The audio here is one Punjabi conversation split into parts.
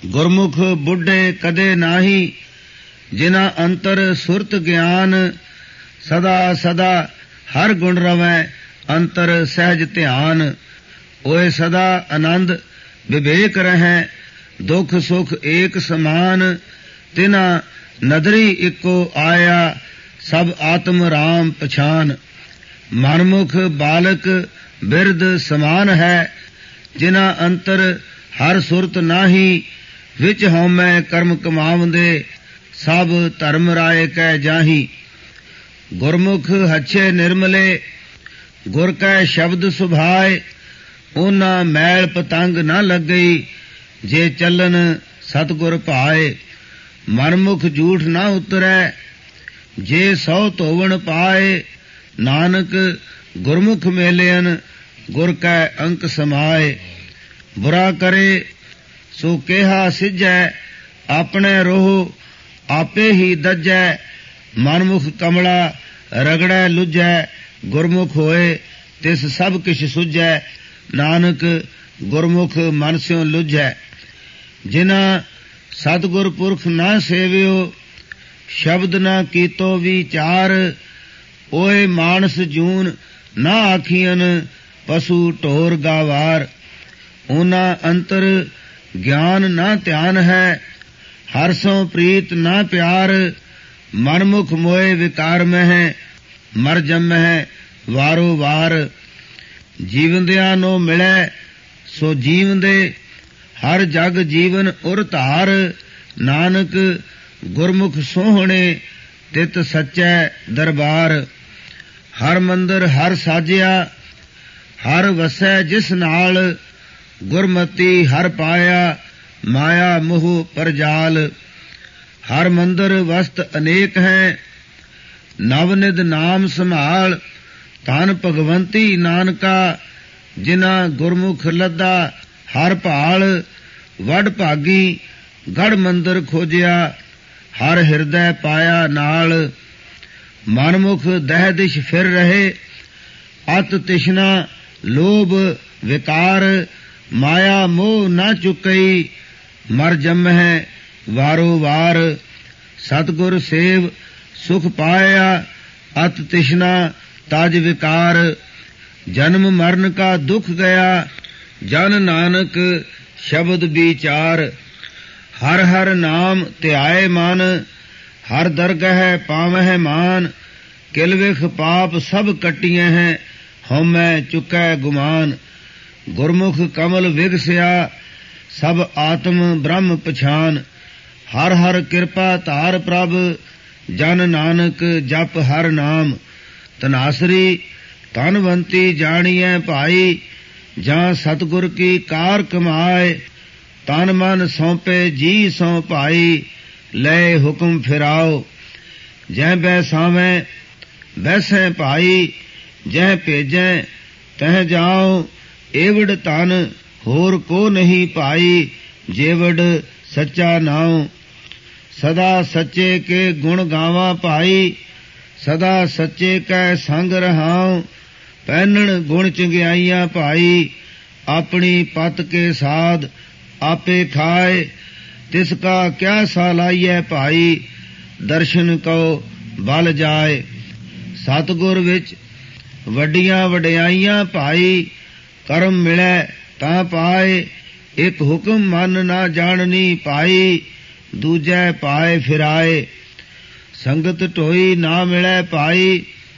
ਗੁਰਮੁਖ ਬੁੱਢੇ ਕਦੇ ਨਾਹੀ, ਜਿਨਾ ਅੰਤਰ ਸੁਰਤ ਗਿਆਨ। ਸਦਾ ਸਦਾ ਹਰ ਗੁਣ ਰਵੈ, ਅੰਤਰ ਸਹਿਜ ਧਿਆਨ। ਓਏ ਸਦਾ ਆਨੰਦ ਵਿਵੇਕ ਰਹੈ, ਦੁਖ ਸੁਖ ਏਕ ਸਮਾਨ। ਤਿਨਾ ਨਦਰੀ ਇੱਕੋ ਆਇਆ, ਸਭ ਆਤਮ ਰਾਮ ਪਛਾਨ। ਮਨਮੁਖ ਬਾਲਕ ਬਿਰਧ ਸਮਾਨ ਹੈ, ਜਿਨਾ ਅੰਤਰ ਹਰ ਸੁਰਤ ਨਾਹੀ। ਵਿੱਚ ਹਉਮੈ ਕਰਮ ਕਮਾਵੰਦੇ, ਸਭ ਧਰਮ ਰਾਏ ਕੈ ਜਾਹੀ। ਗੁਰਮੁਖ ਹੱਛੇ ਨਿਰਮਲੇ, ਗੁਰ ਕੈ ਸ਼ਬਦ ਸੁਭਾਏ। ਉਹਨਾਂ ਮੈਲ ਪਤੰਗ ਨਾ ਲੱਗਈ, ਜੇ ਚੱਲਨ ਸਤਿਗੁਰ ਭਾਏ। ਮਨਮੁਖ ਝੂਠ ਨਾ ਉਤਰੈ, ਜੇ ਸੌ ਧੋਵਣ ਪਾਏ। ਨਾਨਕ ਗੁਰਮੁਖ ਮੇਲਿਅਨ, ਗੁਰ ਕੈ ਅੰਕ ਸਮਾਏ। ਬੁਰਾ ਕਰੇ ਸੋ ਕਿਹਾ ਸਿੱਝੈ, ਆਪਣੇ ਰੋਹ ਆਪੇ ਹੀ ਦੱਜੈ। ਮਨਮੁਖ ਕਮਲਾ ਰਗੜੈ ਲੁੱਝੈ, ਗੁਰਮੁਖ ਹੋਏ ਤਿਸ ਸਭ ਕਿਛ ਸੁਝੈ। ਨਾਨਕ ਗੁਰਮੁਖ ਮਨ ਸਿਉ ਲੁੱਝੈ। ਜਿਨਾ ਸਤਿਗੁਰ ਪੁਰਖ ਨਾ ਸੇਵਿਓ, ਸ਼ਬਦ ਨਾ ਕੀਤੋ ਵਿਚਾਰ। ਓਏ ਮਾਨਸ ਜੂਨ ਨਾ ਆਖੀਅਨ, ਪਸ਼ੂ ਢੋਰ ਗਾਵਾਰ। ਉਹਨਾਂ ਅੰਤਰ ਗਿਆਨ ਨਾ ਧਿਆਨ ਹੈ, ਹਰ ਸੋਂ ਪ੍ਰੀਤ ਨਾ ਪਿਆਰ। ਮਨਮੁਖ ਮੋਏ ਵਿਕਾਰ ਮਹਿ, ਮਰ ਜੰਮਹਿ ਵਾਰੋ ਵਾਰ। ਜੀਵੰਦਿਆਂ ਨੂੰ ਮਿਲੈ ਸੋ ਜੀਵੰਦੇ, ਹਰ ਜਗ ਜੀਵਨ ਉਰ ਧਾਰ। ਨਾਨਕ ਗੁਰਮੁਖ ਸੋਹਣੇ, ਤਿਤ ਸੱਚੈ ਦਰਬਾਰ। ਹਰ ਮੰਦਰ ਹਰ ਸਾਜਿਆ, ਹਰ ਵਸੈ ਜਿਸ ਨਾਲ। ਗੁਰਮਤੀ ਹਰ ਪਾਇਆ, ਮਾਇਆ ਮੋਹ ਪਰਜਾਲ। ਹਰ ਮੰਦਰ ਵਸਤ ਅਨੇਕ ਹੈ, ਨਵਨਿਧ ਨਾਮ ਸੰਭਾਲ। ਧਨ ਭਗਵੰਤੀ ਨਾਨਕਾ, ਜਿਨਾ ਗੁਰਮੁਖ ਲੱਦਾ ਹਰ ਭਾਲ। ਵਡ ਭਾਗੀ ਗੜ ਮੰਦਰ ਖੋਜਿਆ, ਹਰ ਹਿਰਦੈ ਪਾਇਆ ਨਾਲ। ਮਨਮੁਖ ਦਹਿ ਦਿਸ਼ ਫਿਰ ਰਹੇ, ਅਤ ਤਿਸ਼ਨਾ ਲੋਭ ਵਿਕਾਰ। ਮਾਇਆ ਮੋਹ ਨਾ ਚੁਕਈ, ਮਰ ਜੰਮਹਿ ਵਾਰੋ ਵਾਰ। ਸਤਿਗੁਰ ਸੇਵ ਸੁਖ ਪਾਇਆ, ਅਤ ਤਿਸ਼ਨਾ ਤਜ ਵਿਕਾਰ। ਜਨਮ ਮਰਨ ਕਾ ਦੁਖ ਗਿਆ, ਜਨ ਨਾਨਕ ਸ਼ਬਦ ਵਿਚਾਰ। ਹਰ ਹਰ ਨਾਮ ਧਿਆਏ ਮਨ, ਹਰ ਦਰਗਹਿ ਪਾਵਹਿ ਮਾਨ। ਕਿਲ ਵਿਖ ਪਾਪ ਸਭ ਕੱਟੀਆਂ ਹੈ, ਹਉਮੈ ਚੁਕੈ ਗੁਮਾਨ। ਗੁਰਮੁਖ ਕਮਲ ਵਿਗਸਿਆ, ਸਭ ਆਤਮ ਬ੍ਰਹਮ ਪਛਾਨ। ਹਰ ਹਰ ਕਿਰਪਾ ਧਾਰ ਪ੍ਰਭ, ਜਨ ਨਾਨਕ ਜਪ ਹਰ ਨਾਮ। ਤਨਾਸਰੀ ਧਨਵੰਤੀ ਜਾਣੀਐ ਭਾਈ, ਜਾਂ ਸਤਿਗੁਰ ਕੀ ਕਾਰ ਕਮਾਏ। ਤਨ ਮਨ ਸੌਂਪੇ ਜੀ ਸੌ ਭਾਈ, ਲੈ ਹੁਕਮ ਫਿਰਾਓ। ਜਹ ਬੈਸਾਵੈ ਬੈਸੈ ਭਾਈ, ਜਹ ਭੇਜੈ ਤਹ ਜਾਓ। ਏਵੜ ਧਨ ਹੋਰ ਕੋ ਨਹੀਂ ਭਾਈ, ਜੇਵੜ ਸੱਚਾ ਨਾਉ। ਸਦਾ ਸੱਚੇ ਕੇ ਗੁਣ ਗਾਵਾਂ ਭਾਈ, ਸਦਾ ਸੱਚੇ ਕੈ ਸੰਗ ਰਹਾਉ। ਪਹਿਨਣ ਗੁਣ ਚੰਗਿਆਈਆਂ ਭਾਈ, ਆਪਣੀ ਪਤ ਕੇ ਸਾਧ ਆਪੇ ਖਾਏ। ਤਿਸ ਕਾ ਕਿਆ ਸਾਲਾਈਐ ਭਾਈ, ਦਰਸ਼ਨ ਕਉ ਬਲ ਜਾਏ। ਸਤਿਗੁਰ ਵਿੱਚ ਵੱਡੀਆਂ ਵਡਿਆਈਆਂ ਭਾਈ, ਕਰਮ ਮਿਲੈ ਤਾਂ ਪਾਏ। ਇੱਕ ਹੁਕਮ ਮਨ ਨਾ ਜਾਣਨੀ ਭਾਈ, ਦੂਜੈ ਪਾਏ ਫਿਰਾਏ। ਸੰਗਤ ਢੋਈ ਨਾ ਮਿਲੈ ਭਾਈ,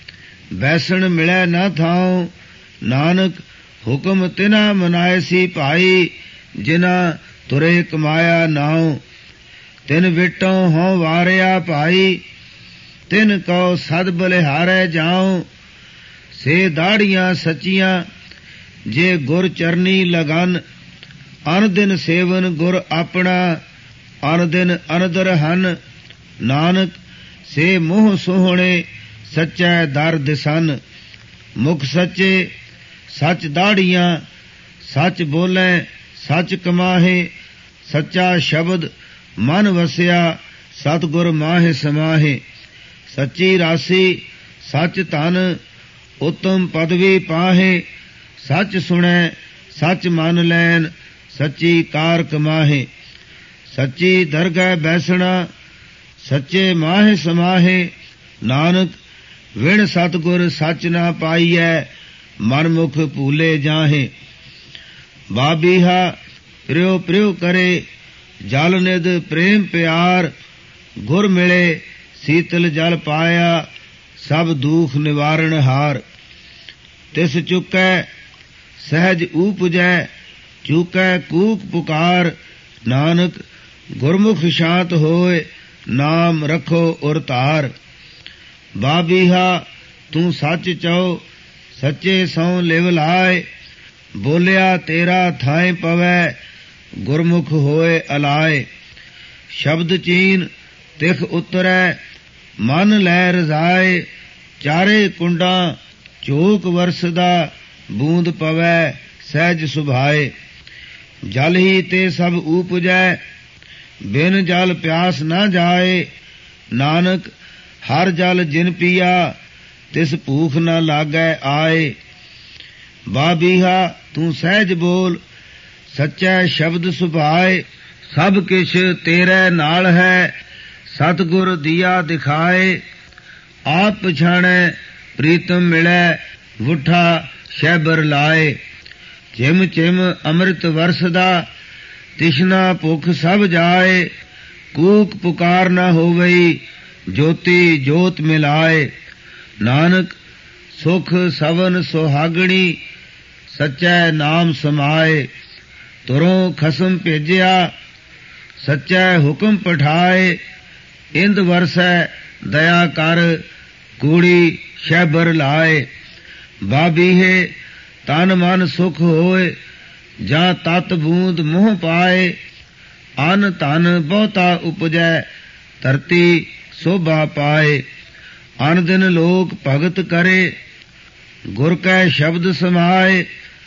ਬੈਸਣ ਮਿਲੈ ਨਾ ਥਾਉ। ਨਾਨਕ ਹੁਕਮ ਤਿਨਾ ਮਨਾਏ ਸੀ ਭਾਈ, ਜਿਨਾ ਤੁਰੇ ਕਮਾਇਆ ਨਾਉ। ਤਿਨ ਵਿਟੋਂ ਹਉ ਵਾਰਿਆ ਭਾਈ, ਤਿਨ ਕਉ ਸਦ ਬਲਿਹਾਰੈ ਜਾਉ। ਸੇ ਦਾੜੀਆਂ ਸੱਚੀਆਂ ਜੇ ਗੁਰ ਚਰਨੀ ਲਗਨ, ਅਨ ਦਿਨ ਸੇਵਨ ਗੁਰ ਆਪਣਾ, ਅਨ ਦਿਨ ਅਨਦਰ ਹਨ। ਨਾਨਕ ਸੇ ਮੋਹ ਸੋਹਣੇ, ਸੱਚੈ ਦਰ ਦਿਸਨ। ਮੁਖ ਸੱਚੇ ਸੱਚ ਦਾੜੀਆਂ, ਸੱਚ ਬੋਲੇ ਸੱਚ ਕਮਾਹੇ। ਸੱਚਾ ਸ਼ਬਦ ਮਨ ਵਸਿਆ, ਸਤਿਗੁਰ ਮਾਹੇ ਸਮਾਹੇ। ਸੱਚੀ ਰਾਸੀ ਸੱਚ ਧਨ, ਉਤਮ ਪਦਵੀ ਪਾਹੇ। ਸੱਚ ਸੁਣੈ ਸੱਚ ਮੰਨ ਲੈਨ, ਸੱਚੀ ਕਾਰ ਕਮਾਹੇ। ਸੱਚੀ ਦਰਗਹਿ ਬੈਸਣਾ ਸੱਚੇ ਮਾਹੇ ਸਮਾਹੇ। ਨਾਨਕ ਵਿਣ ਸਤਿਗੁਰ ਸੱਚ ਨਾ ਪਾਈਐ ਮਨਮੁਖ ਭੂਲੇ ਜਾਹੇ। ਬਾਬੀਹਾ ਪ੍ਰਿਉ ਪ੍ਰਿਉ ਕਰੇ ਜਲ ਨਿਧ ਪ੍ਰੇਮ ਪਿਆਰ। ਗੁਰ ਮਿਲੇ ਸੀਤਲ ਜਲ ਪਾਇਆ ਸਭ ਦੁਖ ਨਿਵਾਰਣ ਹਾਰ। ਤਿਸ ਚੁਕੈ ਸਹਿਜ ਊਪਜੈ ਚੁਕੈ ਕੂਕ ਪੁਕਾਰ। ਨਾਨਕ ਗੁਰਮੁਖ ਸ਼ਾਂਤ ਹੋਏ ਨਾਮ ਰੱਖੋ ਉਰ ਧਾਰ। ਬਾਬੀਹਾ ਤੂੰ ਸੱਚ ਚਉ ਸੱਚੇ ਸਉ ਲਿਵ ਲਾਏ। ਬੋਲਿਆ ਤੇਰਾ ਥਾਏ ਪਵੈ ਗੁਰਮੁਖ ਹੋਏ ਅਲਾਏ। ਸ਼ਬਦ ਚੀਨ ਤਿਖ ਉਤਰੈ ਮਨ ਲੈ ਰਜ਼ਾਏ। ਚਾਰੇ ਕੁੰਡਾਂ ਚੋਕ ਵਰਸਦਾ ਬੂੰਦ ਪਵੈ ਸਹਿਜ ਸੁਭਾਏ। ਜਲ ਹੀ ਤੇ ਸਭ ਊਪਜੈ ਬਿਨ ਜਲ ਪਿਆਸ ਨਾ ਜਾਏ। ਨਾਨਕ ਹਰ ਜਲ ਜਿਨ ਪੀਆ ਤਿਸ ਭੂਖ ਨਾ ਲਾਗੈ ਆਏ। ਬਾਬੀਹਾ ਤੂੰ ਸਹਿਜ ਬੋਲ ਸੱਚੈ ਸ਼ਬਦ ਸੁਭਾਏ। ਸਭ ਕਿਛ ਤੇਰੇ ਨਾਲ ਹੈ ਸਤਿਗੁਰ ਦੀਆ ਦਿਖਾਏ। ਆਪ ਪਛਾਣੈ ਪ੍ਰੀਤਮ ਮਿਲੈ ਵੁੱਠਾ ਸ਼ੈਬਰ ਲਾਏ। ਜਿਮ ਚਿਮ ਅੰਮ੍ਰਿਤ ਵਰਸਦਾ ਤਿਸ਼ਨਾ ਭੁਖ ਸਭ ਜਾਏ। ਕੂਕ ਪੁਕਾਰ ਨਾ ਹੋਵਈ ਜੋਤੀ ਜੋਤ ਮਿਲਾਏ। ਨਾਨਕ ਸੁਖ ਸਵਨ ਸੁਹਾਗਣੀ ਸੱਚੈ ਨਾਮ ਸਮਾਏ। ਤੁਰੋਂ ਖਸਮ ਭੇਜਿਆ ਸੱਚੈ ਹੁਕਮ ਪਠਾਏ। ਇੰਦ ਵਰਸੈ ਦਇਆ ਕਰ ਕੂੜੀ ਸ਼ੈਬਰ ਲਾਏ। ਬਾਬੀਹੇ ਤਨ ਮਨ ਸੁਖ ਹੋਏ ਜਾਂ ਤਤ ਬੂੰਦ ਮੋਹ ਪਾਏ। ਅਨ ਧਨ ਬਹੁਤਾ ਉਪਜੈ ਧਰਤੀ ਸੋਭਾ ਪਾਏ। ਅਨ ਦਿਨ ਲੋਕ ਭਗਤ ਕਰੇ ਗੁਰ ਕੈ ਸ਼ਬਦ ਸਮਾਏ।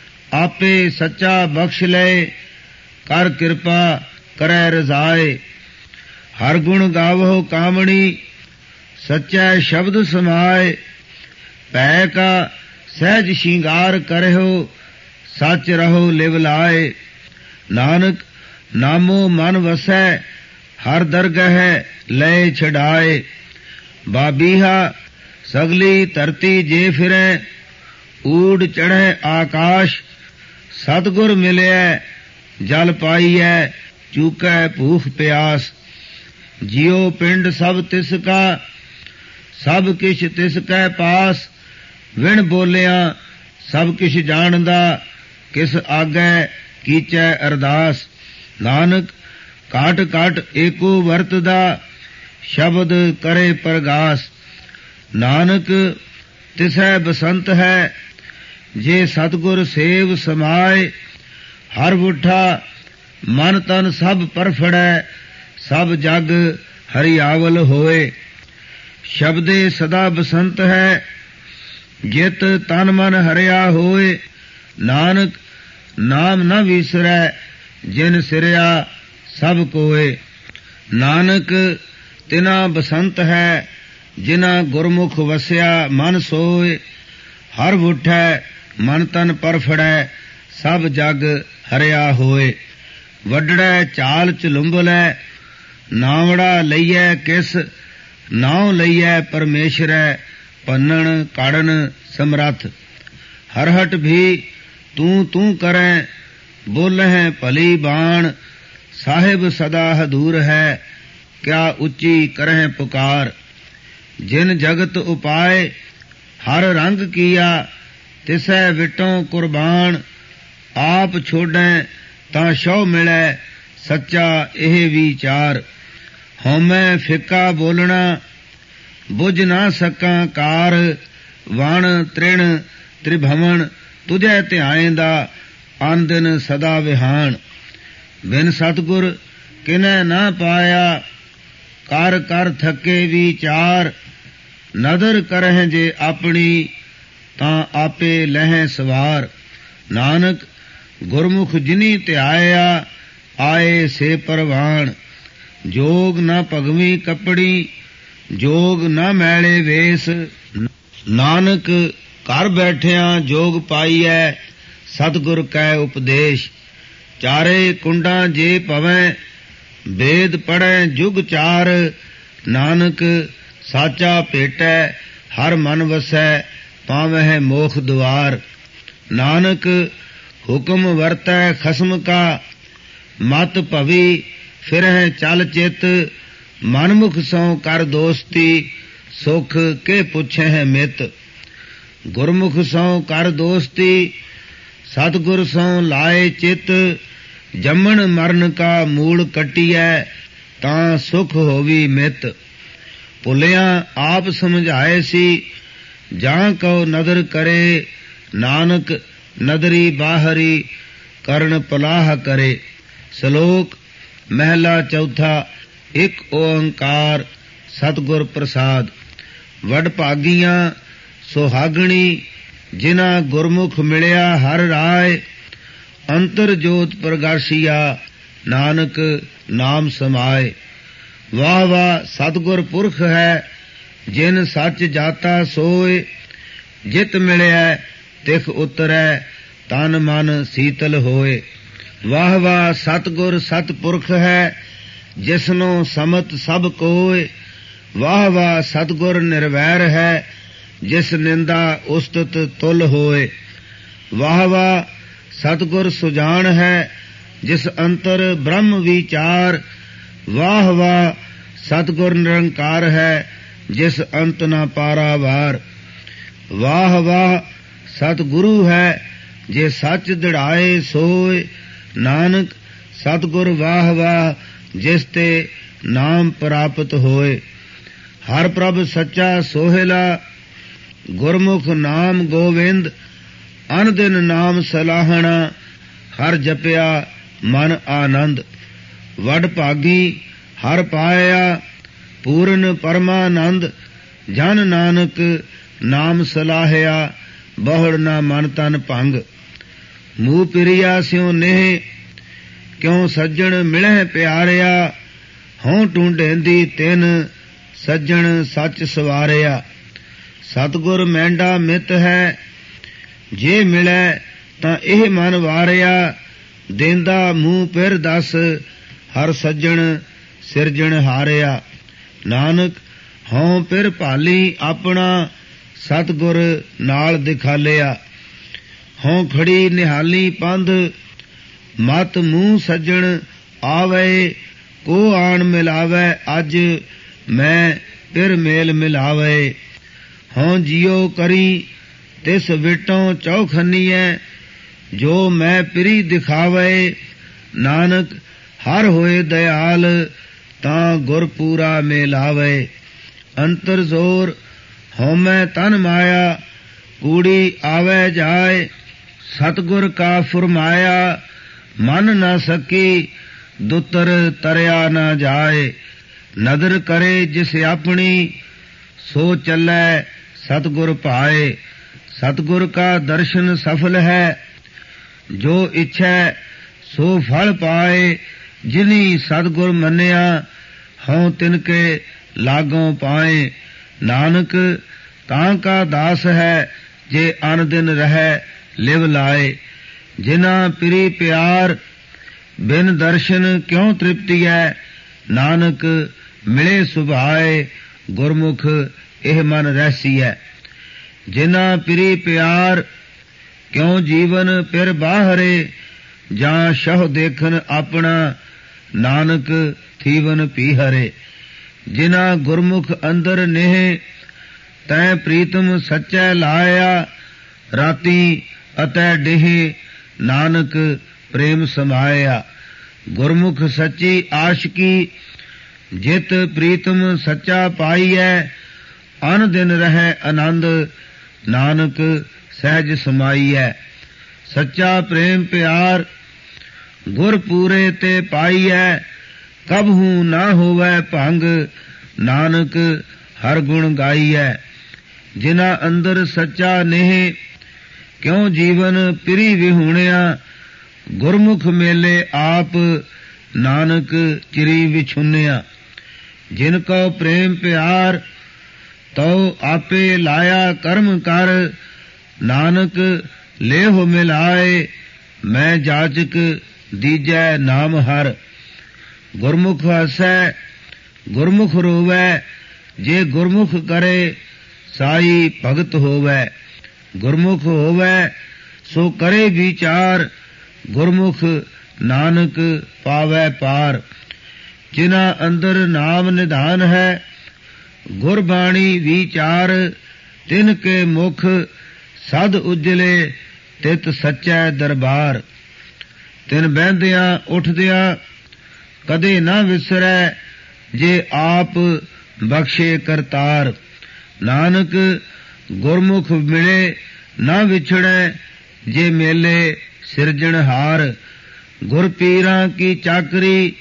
ਆਪੇ ਸੱਚਾ ਬਖਸ਼ ਲਏ ਕਰ ਕਿਰਪਾ ਕਰੈ ਰਜ਼ਾਏ। ਹਰ ਗੁਣ ਗਾਵੋ ਕਾਮਣੀ ਸੱਚੈ ਸ਼ਬਦ ਸਮਾਏ। ਭੈ ਕਾ ਸਹਿਜ ਸ਼ਿੰਗਾਰ ਕਰਿਓ ਸੱਚ ਰਹੋ ਲਿਵ ਲਾਏ। ਨਾਨਕ ਨਾਮੋ ਮਨ ਵਸੈ ਹਰ ਦਰਗਹਿ ਲੈ ਛਡਾਏ। ਬਾਬੀਹਾ ਸਗਲੀ ਧਰਤੀ ਜੇ ਫਿਰੈ ਊੜ ਚੜ੍ਹੈ ਆਕਾਸ਼। ਸਤਿਗੁਰ ਮਿਲਿਐ ਜਲ ਪਾਈਐ ਚੂਕੈ ਭੂਖ ਪਿਆਸ। ਜਿਉ ਪਿੰਡ ਸਭ ਤਿਸ ਕਾ ਸਭ ਕਿਛ ਤਿਸ ਕੈ ਪਾਸ। ਵਿਣ ਬੋਲਿਆ ਸਭ ਕਿਛ ਜਾਣਦਾ ਕਿਸ ਆਗੈ ਕੀਚੈ ਅਰਦਾਸ। ਨਾਨਕ ਘਾਟ ਘਾਟ ਏਕੋ ਵਰਤਦਾ ਸ਼ਬਦ ਕਰੇ ਪ੍ਰਗਾਸ। ਨਾਨਕ ਤਿਸੈ ਬਸੰਤ ਹੈ ਜੇ ਸਤਿਗੁਰ ਸੇਵ ਸਮਾਏ। ਹਰ ਵੁੱਠਾ ਮਨ ਤਨ ਸਭ ਪਰਫੜੈ ਸਭ ਜਗ ਹਰਿਆਵਲ ਹੋਏ। ਸ਼ਬਦੇ ਸਦਾ ਬਸੰਤ ਹੈ ਜਿਤ ਤਨ ਮਨ ਹਰਿਆ ਹੋਏ। ਨਾਨਕ ਨਾਮ ਨ ਵਿਸਰੈ ਜਿਨ ਸਿਰਿਆ ਸਭ ਕੋਏ। ਨਾਨਕ ਤਿਨਾ ਬਸੰਤ ਹੈ ਜਿਨਾ ਗੁਰਮੁਖ ਵਸਿਆ ਮਨ ਸੋਏ। ਹਰ ਵੁੱਠੈ ਮਨ ਤਨ ਪਰਫੜੈ ਸਭ ਜਗ ਹਰਿਆ ਹੋਏ। ਵੱਡੜੈ ਚਾਲ ਚਲੁੰਬਲੈ ਨਾਵੜਾ ਲਈਐ ਕਿਸ। ਨਾਉ ਲਈਐ ਪਰਮੇਸ਼ਰੈ ਪੰਨਣ ਕਾੜਨ ਸਮਰੱਥ। ਹਰਹਟ ਵੀ ਤੂੰ ਤੂੰ ਕਰੈ ਬੋਲਹਿ ਭਲੀ ਬਾਣ। ਸਾਹਿਬ ਸਦਾ ਹਦੂਰ ਹੈ ਕਿਆ ਉੱਚੀ ਕਰਹਿ ਪੁਕਾਰ। ਜਿਨ ਜਗਤ ਉਪਾਏ ਹਰ ਰੰਗ ਕੀਆ ਤਿਸੈ ਵਿਟੋਂ ਕੁਰਬਾਨ। ਆਪ ਛੋੜੈ ਤਾਂ ਸ਼ਉ ਮਿਲੈ ਸੱਚਾ ਇਹ ਵਿਚਾਰ। ਹਉਮੈ ਫਿੱਕਾ ਬੋਲਣਾ ਬੁਝ ਨਾ ਸਕਾਂ ਕਾਰ। ਵਣ ਤ੍ਰਿਣ ਤ੍ਰਿਭਵਨ ਤੁਝੈ ਧਿਆਏਂਦਾ ਅਨ ਦਿਨ ਸਦਾ ਵਿਹਾਨ। ਬਿਨ ਸਤਿਗੁਰ ਕਿਨੈ ਨਾ ਪਾਇਆ ਕਰ ਕਰ ਥੱਕੇ ਵਿਚਾਰ। ਨਦਰ ਕਰਹਿ ਜੇ ਆਪਣੀ ਤਾਂ ਆਪੇ ਲਹਿ ਸਵਾਰ। ਨਾਨਕ ਗੁਰਮੁਖ ਜਿਨੀ ਧਿਆਇਆ ਆਏ ਸੇ ਪਰਵਾਨ। ਜੋਗ ਨਾ ਭਗਵੀ ਕੱਪੜੀ ਜੋਗ ਨਾ ਮੈਲੇ ਵੇਸ। ਨਾਨਕ ਘਰ ਬੈਠਿਆਂ ਜੋਗ ਪਾਈਐ ਸਤਿਗੁਰ ਕੈ ਉਪਦੇਸ਼। ਚਾਰੇ ਕੁੰਡਾਂ ਜੇ ਪਵੈ वेद पढ़ै जुग चार, नानक साचा भेटै हर मन वसै, पावह मोख द्वार। नानक हुक्म वरतै खसम का, मत भवी फिरह चल चित। मनमुख सौ कर दोस्ती, सुख के पुछह मित। गुरमुख सौ कर दोस्ती, सतगुर सौ लाए चित। जमन मरण का मूल कटियै, तां सुख होवी मित। भुलिया आप समझाए सी, जां कहो नदर करे। नानक नदरी बाहरी, करण पलाह करे। श्लोक महला चौथा। एक ओंकार सतगुर प्रसाद। वडभागीਆਂ ਸੁਹਾਗਣੀ, ਜਿਨ੍ਹਾਂ ਗੁਰਮੁਖ ਮਿਲਿਆ ਹਰ ਰਾਏ। ਅੰਤਰ ਜੋਤ ਪ੍ਰਗਾਸ਼ੀਆ, ਨਾਨਕ ਨਾਮ ਸਮਾਏ। ਵਾਹ ਵਾਹ ਸਤਿਗੁਰ ਪੁਰਖ ਹੈ, ਜਿਨ ਸੱਚ ਜਾਤਾ ਸੋਏ। ਜਿਤ ਮਿਲਿਆ ਤਿਖ ਉਤਰੈ, ਤਨ ਮਨ ਸੀਤਲ ਹੋਏ। ਵਾਹ ਵਾਹ ਸਤਿਗੁਰ ਸਤਿਪੁਰਖ ਹੈ, ਜਿਸਨੋਂ ਸਮਤ ਸਭ ਕੋਏ। ਵਾਹ ਵਾਹ ਸਤਿਗੁਰ ਨਿਰਵੈਰ ਹੈ, ਜਿਸ ਨਿੰਦਾ ਉਸਤਤ ਤੁਲ ਹੋਏ। ਵਾਹ ਵਾਹ ਸਤਿਗੁਰ ਸੁਜਾਨ ਹੈ, ਜਿਸ ਅੰਤਰ ਬ੍ਰਹਮ ਵਿਚਾਰ। ਵਾਹ ਵਾਹ ਸਤਿਗੁਰ ਨਿਰੰਕਾਰ ਹੈ, ਜਿਸ ਅੰਤ ਨਾ ਪਾਰਾਵਾਰ। ਵਾਹ ਵਾਹ ਸਤਿਗੁਰੂ ਹੈ, ਜੇ ਸੱਚ ਦ੍ਰਿੜਾਏ ਸੋਏ। ਨਾਨਕ ਸਤਿਗੁਰ ਵਾਹ ਵਾਹ, ਜਿਸ ਤੇ ਨਾਮ ਪ੍ਰਾਪਤ ਹੋਏ। ਹਰ ਪ੍ਰਭ ਸੱਚਾ ਸੋਹਿਲਾ, ਗੁਰਮੁਖ ਨਾਮ ਗੋਵਿੰਦ। ਅਨ ਦਿਨ ਨਾਮ ਸਲਾਹਣਾ, ਹਰ ਜਪਿਆ ਮਨ ਆਨੰਦ। ਵਡ ਭਾਗੀ ਹਰ ਪਾਇਆ, ਪੂਰਨ ਪਰਮਾਨੰਦ। ਜਨ ਨਾਨਕ ਨਾਮ ਸਲਾਹਿਆ, ਬਹੁੜ ਨਾ ਮਨ ਤਨ ਭੰਗ। ਮੂਹ ਪਿਰਿਆ ਸਿਉ ਨੇਹ, ਕਿਉ ਸੱਜਣ ਮਿਲਹਿ ਪਿਆਰਿਆ। ਹਉ ਟੂੰਡੇਂਦੀ ਤਿਨ, ਸੱਜਣ ਸੱਚ ਸਵਾਰਿਆ। ਸਤਿਗੁਰ ਮਹਿੰਡਾ ਮਿਤ ਹੈ, ਜੇ ਮਿਲੈ ਤਾਂ ਇਹ ਮਨ ਵਾਰਿਆ। ਦੇਂਦਾ ਮੂੰਹ ਫਿਰ ਦਸ, ਹਰ ਸੱਜਣ ਸਿਰਜਣ ਹਾਰਿਆ। ਨਾਨਕ ਹਉ ਫਿਰ ਭਾਲੀ ਆਪਣਾ, ਸਤਿਗੁਰ ਨਾਲ ਦਿਖਾਲਿਆ। ਹਉ ਖੜੀ ਨਿਹਾਲੀ ਪੰਧ, ਮਤ ਮੂੰਹ ਸੱਜਣ ਆਵੇ। ਕੋ ਆਣ ਮਿਲਾਵੇ ਅੱਜ, ਮੈਂ ਫਿਰ ਮੇਲ ਮਿਲਾਵੇ। ਹਉ ਜਿਉ ਕਰੀ ਤਿਸ ਵਿਟੋਂ ਚੌਖਨੀਐ, ਜੋ ਮੈਂ ਪਿਰੀ ਦਿਖਾਵੇ। ਨਾਨਕ ਹਰ ਹੋਏ ਦਇਆਲ, ਤਾਂ ਗੁਰ ਪੂਰਾ ਮੇਲਾਵੇ। ਅੰਤਰ ਜ਼ੋਰ ਹਉਮੈ ਤਨ ਮਾਇਆ, ਕੂੜੀ ਆਵੇ ਜਾਏ। ਸਤਿਗੁਰ ਕਾ ਫੁਰਮਾਇਆ, ਮਨ ਨਾ ਸਕੀ ਦੁਤਰ ਤਰਿਆ ਨਾ ਜਾਏ। ਨਦਰ ਕਰੇ ਜਿਸ ਆਪਣੀ, ਸੋ ਚੱਲੈ ਸਤਿਗੁਰ ਭਾਏ। ਸਤਿਗੁਰ ਕਾ ਦਰਸ਼ਨ ਸਫਲ ਹੈ, ਜੋ ਇੱਛੈ ਸੋ ਫਲ ਪਾਏ। ਜਿਨੀ ਸਤਿਗੁਰ ਮੰਨਿਆ, ਹਉ ਤਿਨਕੇ ਲਾਗੋਂ ਪਾਏ। ਨਾਨਕ ਤਾਂ ਕਾ ਦਾਸ ਹੈ, ਜੇ ਅਨ ਦਿਨ ਰਹਿ ਲਿਵ ਲਾਏ। ਜਿਨਾ ਪਿਰੀ ਪਿਆਰ, ਬਿਨ ਦਰਸ਼ਨ ਕਿਉ ਤ੍ਰਿਪਤੀਐ। ਨਾਨਕ ਮਿਲੇ ਸੁਭਾਏ, ਗੁਰਮੁਖ ਇਹ ਮਨ ਰਹਿਸੀਐ। ਜਿਨਾ ਪਿਰੀ ਪਿਆਰ, ਕਿਉ ਜੀਵਨ ਫਿਰ ਬਾਹਰੇ। ਜਾਂ ਸ਼ਹੁ ਦੇਖਨ ਆਪਣਾ, ਨਾਨਕ ਥੀਵਨ ਪੀਹਰੇ। ਜਿਨਾ ਗੁਰਮੁਖ ਅੰਦਰ ਨੇਹ, ਤੈ ਪ੍ਰੀਤਮ ਸੱਚੈ ਲਾਇਆ। ਰਾਤੀ ਅਤੈ ਡੇਹ, ਨਾਨਕ ਪ੍ਰੇਮ ਸਮਾਇਆ। ਗੁਰਮੁਖ ਸੱਚੀ ਆਸ਼ਕੀ, ਜਿਤ ਪ੍ਰੀਤਮ ਸੱਚਾ ਪਾਈਐ। ਅਨ ਦਿਨ ਰਹਿ ਆਨੰਦ, ਨਾਨਕ ਸਹਿਜ ਸਮਾਈਐ। ਸੱਚਾ ਪ੍ਰੇਮ ਪਿਆਰ, ਗੁਰ ਪੂਰੇ ਤੇ ਪਾਈਐ। ਕਬਹੂ ਨਾ ਹੋਵੈ ਭੰਗ, ਨਾਨਕ ਹਰ ਗੁਣ ਗਾਈਐ। ਜਿਨਾ ਅੰਦਰ ਸੱਚਾ ਨੇਹ, ਕਿਉ ਜੀਵਨ ਪਿਰੀ ਵਿਹੂਣਿਆ। ਗੁਰਮੁਖ ਮੇਲੇ ਆਪ, ਨਾਨਕ ਚਿਰੀ ਵਿਛੁੰਨਿਆ। ਜਿਨ ਕੋ ਪ੍ਰੇਮ ਪਿਆਰ, ਤਉ ਆਪੇ ਲਾਇਆ ਕਰਮ ਕਰ। ਨਾਨਕ ਲੇਹੁ ਮਿਲਾਏ, ਮੈਂ ਜਾਚਕ ਦੀਜੈ ਨਾਮ ਹਰ। ਗੁਰਮੁਖ ਹਸੈ ਗੁਰਮੁਖ ਰੋਵੈ, ਜੇ ਗੁਰਮੁਖ ਕਰੇ ਸਾਈ ਭਗਤ ਹੋਵੈ। ਗੁਰਮੁਖ ਹੋਵੈ ਸੋ ਕਰੇ ਵਿਚਾਰ, ਗੁਰਮੁਖ ਨਾਨਕ ਪਾਵੈ ਪਾਰ। ਜਿਨ੍ਹਾਂ ਅੰਦਰ ਨਾਮ ਨਿਧਾਨ ਹੈ, ਗੁਰਬਾਣੀ ਵਿਚਾਰ, ਤਿਨ ਕੇ ਮੁਖ ਸਦ ਉਜਲੇ, ਤਿਤ ਸੱਚੈ ਦਰਬਾਰ। ਤਿਨ ਬਹਿੰਦਿਆਂ ਉੱਠਦਿਆਂ ਕਦੇ ਨਾ ਵਿਸਰੈ, ਜੇ ਆਪ ਬਖਸ਼ੇ ਕਰਤਾਰ। ਨਾਨਕ ਗੁਰਮੁਖ ਮਿਲੇ ਨਾ ਵਿਛੜੈ, ਜੇ ਮੇਲੇ ਸਿਰਜਣਹਾਰ। ਗੁਰ ਪੀਰਾਂ ਕੀ ਚਾਕਰੀ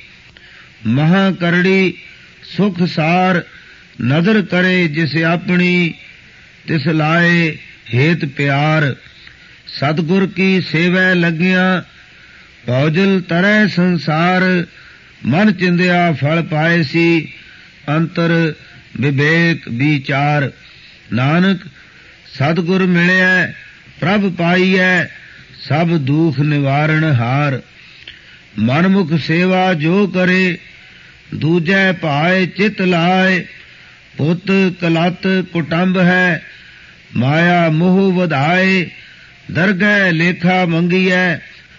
ਮਹਾ ਕਰੜੀ, ਸੁਖ ਸਾਰ। ਨਦਰ ਕਰੇ ਜਿਸ ਆਪਣੀ, ਤਿਸ ਲਾਏ ਹੇਤ ਪਿਆਰ। ਸਤਿਗੁਰ ਕੀ ਸੇਵੈ ਲੱਗਿਆ, ਭੌਜਲ ਤਰੈ ਸੰਸਾਰ। ਮਨ ਚਿੰਦਿਆ ਫਲ ਪਾਏ ਸੀ, ਅੰਤਰ ਵਿਵੇਕ ਵਿਚਾਰ। ਨਾਨਕ ਸਤਿਗੁਰ ਮਿਲਿਆ ਪ੍ਰਭ ਪਾਈਐ, ਸਭ ਦੁਖ ਨਿਵਾਰਣ ਹਾਰ। ਮਨਮੁਖ ਸੇਵਾ ਜੋ ਕਰੇ, ਦੂਜੈ ਭਾਏ ਚਿਤ ਲਾਏ। ਪੁੱਤ ਕਲਤ ਕੁਟੰਬ ਹੈ, ਮਾਇਆ ਮੋਹ ਵਧਾਏ। ਦਰਗਹਿ ਲੇਖਾ ਮੰਗੀਐ,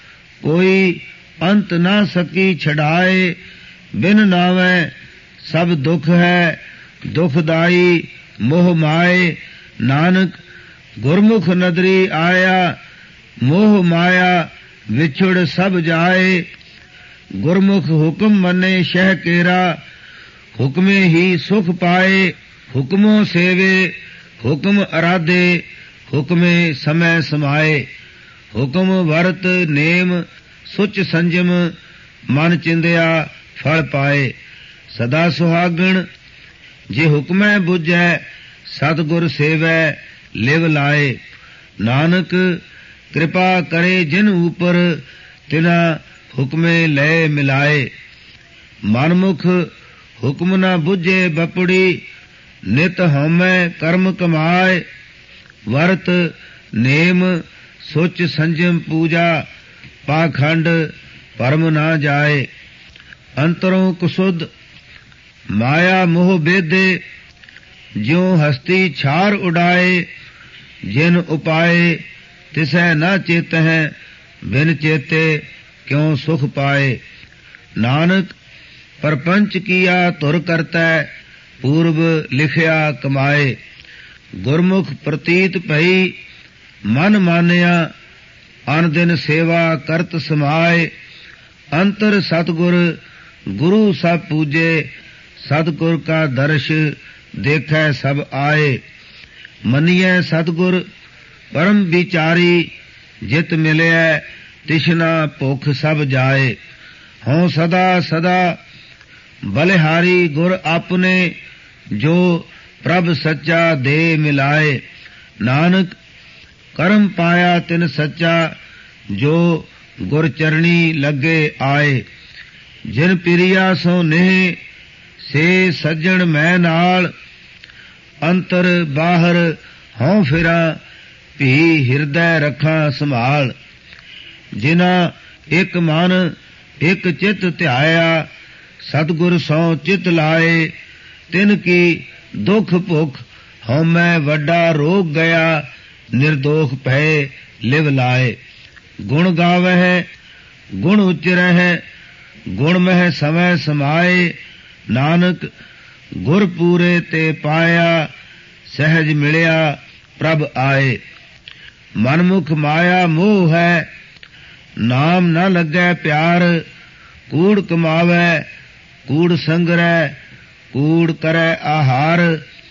ਕੋਈ ਅੰਤ ਨਾ ਸਕੀ ਛਡਾਏ। ਬਿਨ ਨਾਵੈ ਸਭ ਦੁਖ ਹੈ, ਦੁਖਦਾਈ ਮੋਹ ਮਾਏ। ਨਾਨਕ ਗੁਰਮੁਖ ਨਦਰੀ ਆਇਆ, ਮੋਹ ਮਾਇਆ ਵਿਛੁੜ ਸਭ ਜਾਏ। ਗੁਰਮੁਖ ਹੁਕਮ ਮੰਨੇ ਸ਼ਹਿ ਕੇਰਾ, ਹੁਕਮੇ ਹੀ ਸੁਖ ਪਾਏ। ਹੁਕਮੋਂ ਸੇਵੇ ਹੁਕਮ ਅਰਾਧੇ, ਹੁਕਮੇ ਸਮੈ ਸਮਾਏ। ਹੁਕਮ ਵਰਤ ਨੇਮ ਸੁਚ ਸੰਜਮ, ਮਨ ਚਿੰਦਿਆ ਫਲ ਪਾਏ। ਸਦਾ ਸੁਹਾਗਣ ਜੇ ਹੁਕਮੈ ਬੁਝੈ, ਸਤਿਗੁਰ ਸੇਵੈ ਲਿਵ ਲਾਏ। ਨਾਨਕ ਕਿਰਪਾ ਕਰੇ ਜਿਨ ਉਪਰ, ਤਿਨਾ ਹੁਕਮੇ ਲੈ ਮਿਲਾਏ। ਮਨਮੁਖ ਹੁਕਮ ਨਾ ਬੁਝੇ ਬਪੜੀ, ਨਿਤ ਹਉਮੈ ਕਰਮ ਕਮਾਏ। ਵਰਤ ਨੇਮ ਸੁਚ ਸੰਜਮ ਪੂਜਾ, ਪਾਖੰਡ ਪਰਮ ਨਾ ਜਾਏ। ਅੰਤਰੋਂ ਕੁਸੁਧ ਮਾਇਆ ਮੋਹ ਬੇਦੇ, ਜਿਉ ਹਸਤੀ ਛਾਰ ਉਡਾਏ। ਜਿਨ ਉਪਾਏ ਤਿਸੈ ਨਾ ਚੇਤਹਿ, ਬਿਨ ਚੇਤੇ ਕਿਉ ਸੁਖ ਪਾਏ। ਨਾਨਕ ਪਰਪੰਚ ਕੀਆ ਧੁਰ ਕਰਤੈ, ਪੂਰਬ ਲਿਖਿਆ ਕਮਾਏ। ਗੁਰਮੁਖ ਪ੍ਰਤੀਤ ਭਈ ਮਨ ਮਾਨਿਆ, ਅਨ ਦਿਨ ਸੇਵਾ ਕਰਤ ਸਮਾਏ। ਅੰਤਰ ਸਤਿਗੁਰ ਗੁਰੂ ਸਭ ਪੂਜੇ, ਸਤਿਗੁਰ ਕਾ ਦਰਸ਼ ਦੇਖੈ ਸਭ ਆਏ। ਮੰਨੀਐ ਸਤਿਗੁਰ ਪਰਮ ਵਿਚਾਰੀ, ਜਿਤ ਮਿਲਿਐ ਤਿਸ਼ਨਾ ਭੁਖ ਸਭ ਜਾਏ। ਹਉ ਸਦਾ ਸਦਾ ਬਲਿਹਾਰੀ ਗੁਰ ਆਪਨੇ, ਜੋ ਪ੍ਰਭ ਸੱਚਾ ਦੇ ਮਿਲਾਏ। ਨਾਨਕ ਕਰਮ ਪਾਇਆ ਤਿਨ ਸੱਚਾ, ਜੋ ਗੁਰ ਚਰਣੀ ਲੱਗੇ ਆਏ। ਜਿਨ ਪਿਰਿਆ ਸੋ ਨੇਹ, ਸੇ ਸੱਜਣ ਮੈਂ ਨਾਲ। ਅੰਤਰ ਬਾਹਰ ਹਉ ਫਿਰਾਂ, ਭੀ ਹਿਰਦੈ ਰੱਖਾਂ ਸੰਭਾਲ। ਜਿਨਾ ਇਕ ਮਨ ਇਕ ਚਿਤ ਧਿਆਇਆ, ਸਤਿਗੁਰ ਸੋ ਚਿਤ ਲਾਏ। ਤਿਨ ਕੀ ਦੁਖ ਭੁਖ ਹਉਮੈ ਵੱਡਾ ਰੋਗ ਗਿਆ, ਨਿਰਦੋਖ ਭਏ ਲਿਵ ਲਾਏ। ਗੁਣ ਗਾਵਹਿ ਗੁਣ ਉਚਰਹਿ, ਗੁਣ ਮਹਿ ਸਮੈ ਸਮਾਏ। ਨਾਨਕ ਗੁਰ ਪੂਰੇ ਤੇ ਪਾਇਆ, ਸਹਿਜ ਮਿਲਿਆ ਪ੍ਰਭ ਆਏ। ਮਨਮੁਖ ਮਾਇਆ ਮੋਹ ਹੈ, ਨਾਮ ਨਾ ਲੱਗੈ ਪਿਆਰ। ਕੂੜ ਕਮਾਵੈ ਕੂੜ ਸੰਗਰੈ, ਕੂੜ ਕਰੈ ਆਹਾਰ।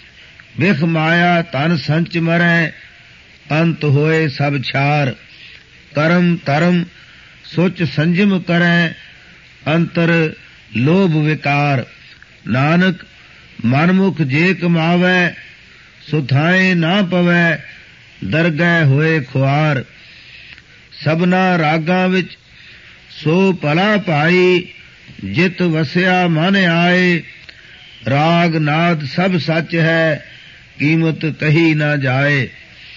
ਵਿਖ ਮਾਇਆ ਧਨ ਸੰਚ ਮਰੈ, ਅੰਤ ਹੋਏ ਸਭ ਛਾਰ। ਕਰਮ ਧਰਮ ਸੋਚ ਸੰਜਮ ਕਰੈ, ਅੰਤਰ ਲੋਭ ਵਿਕਾਰ। ਨਾਨਕ ਮਨਮੁਖ ਜੇ ਕਮਾਵੈ, ਸੁਥਾਏ ਨਾ ਪਵੈ, ਦਰਗਹਿ ਹੋਏ ਖੁਆਰ। ਸਭਨਾ ਰਾਗਾਂ ਵਿੱਚ ਸੋ ਭਲਾ ਭਾਈ, ਜਿਤ ਵਸਿਆ ਮਨ ਆਏ। ਰਾਗ ਨਾਦ ਸਭ ਸੱਚ ਹੈ, ਕੀਮਤ ਕਹੀ ਨਾ ਜਾਏ।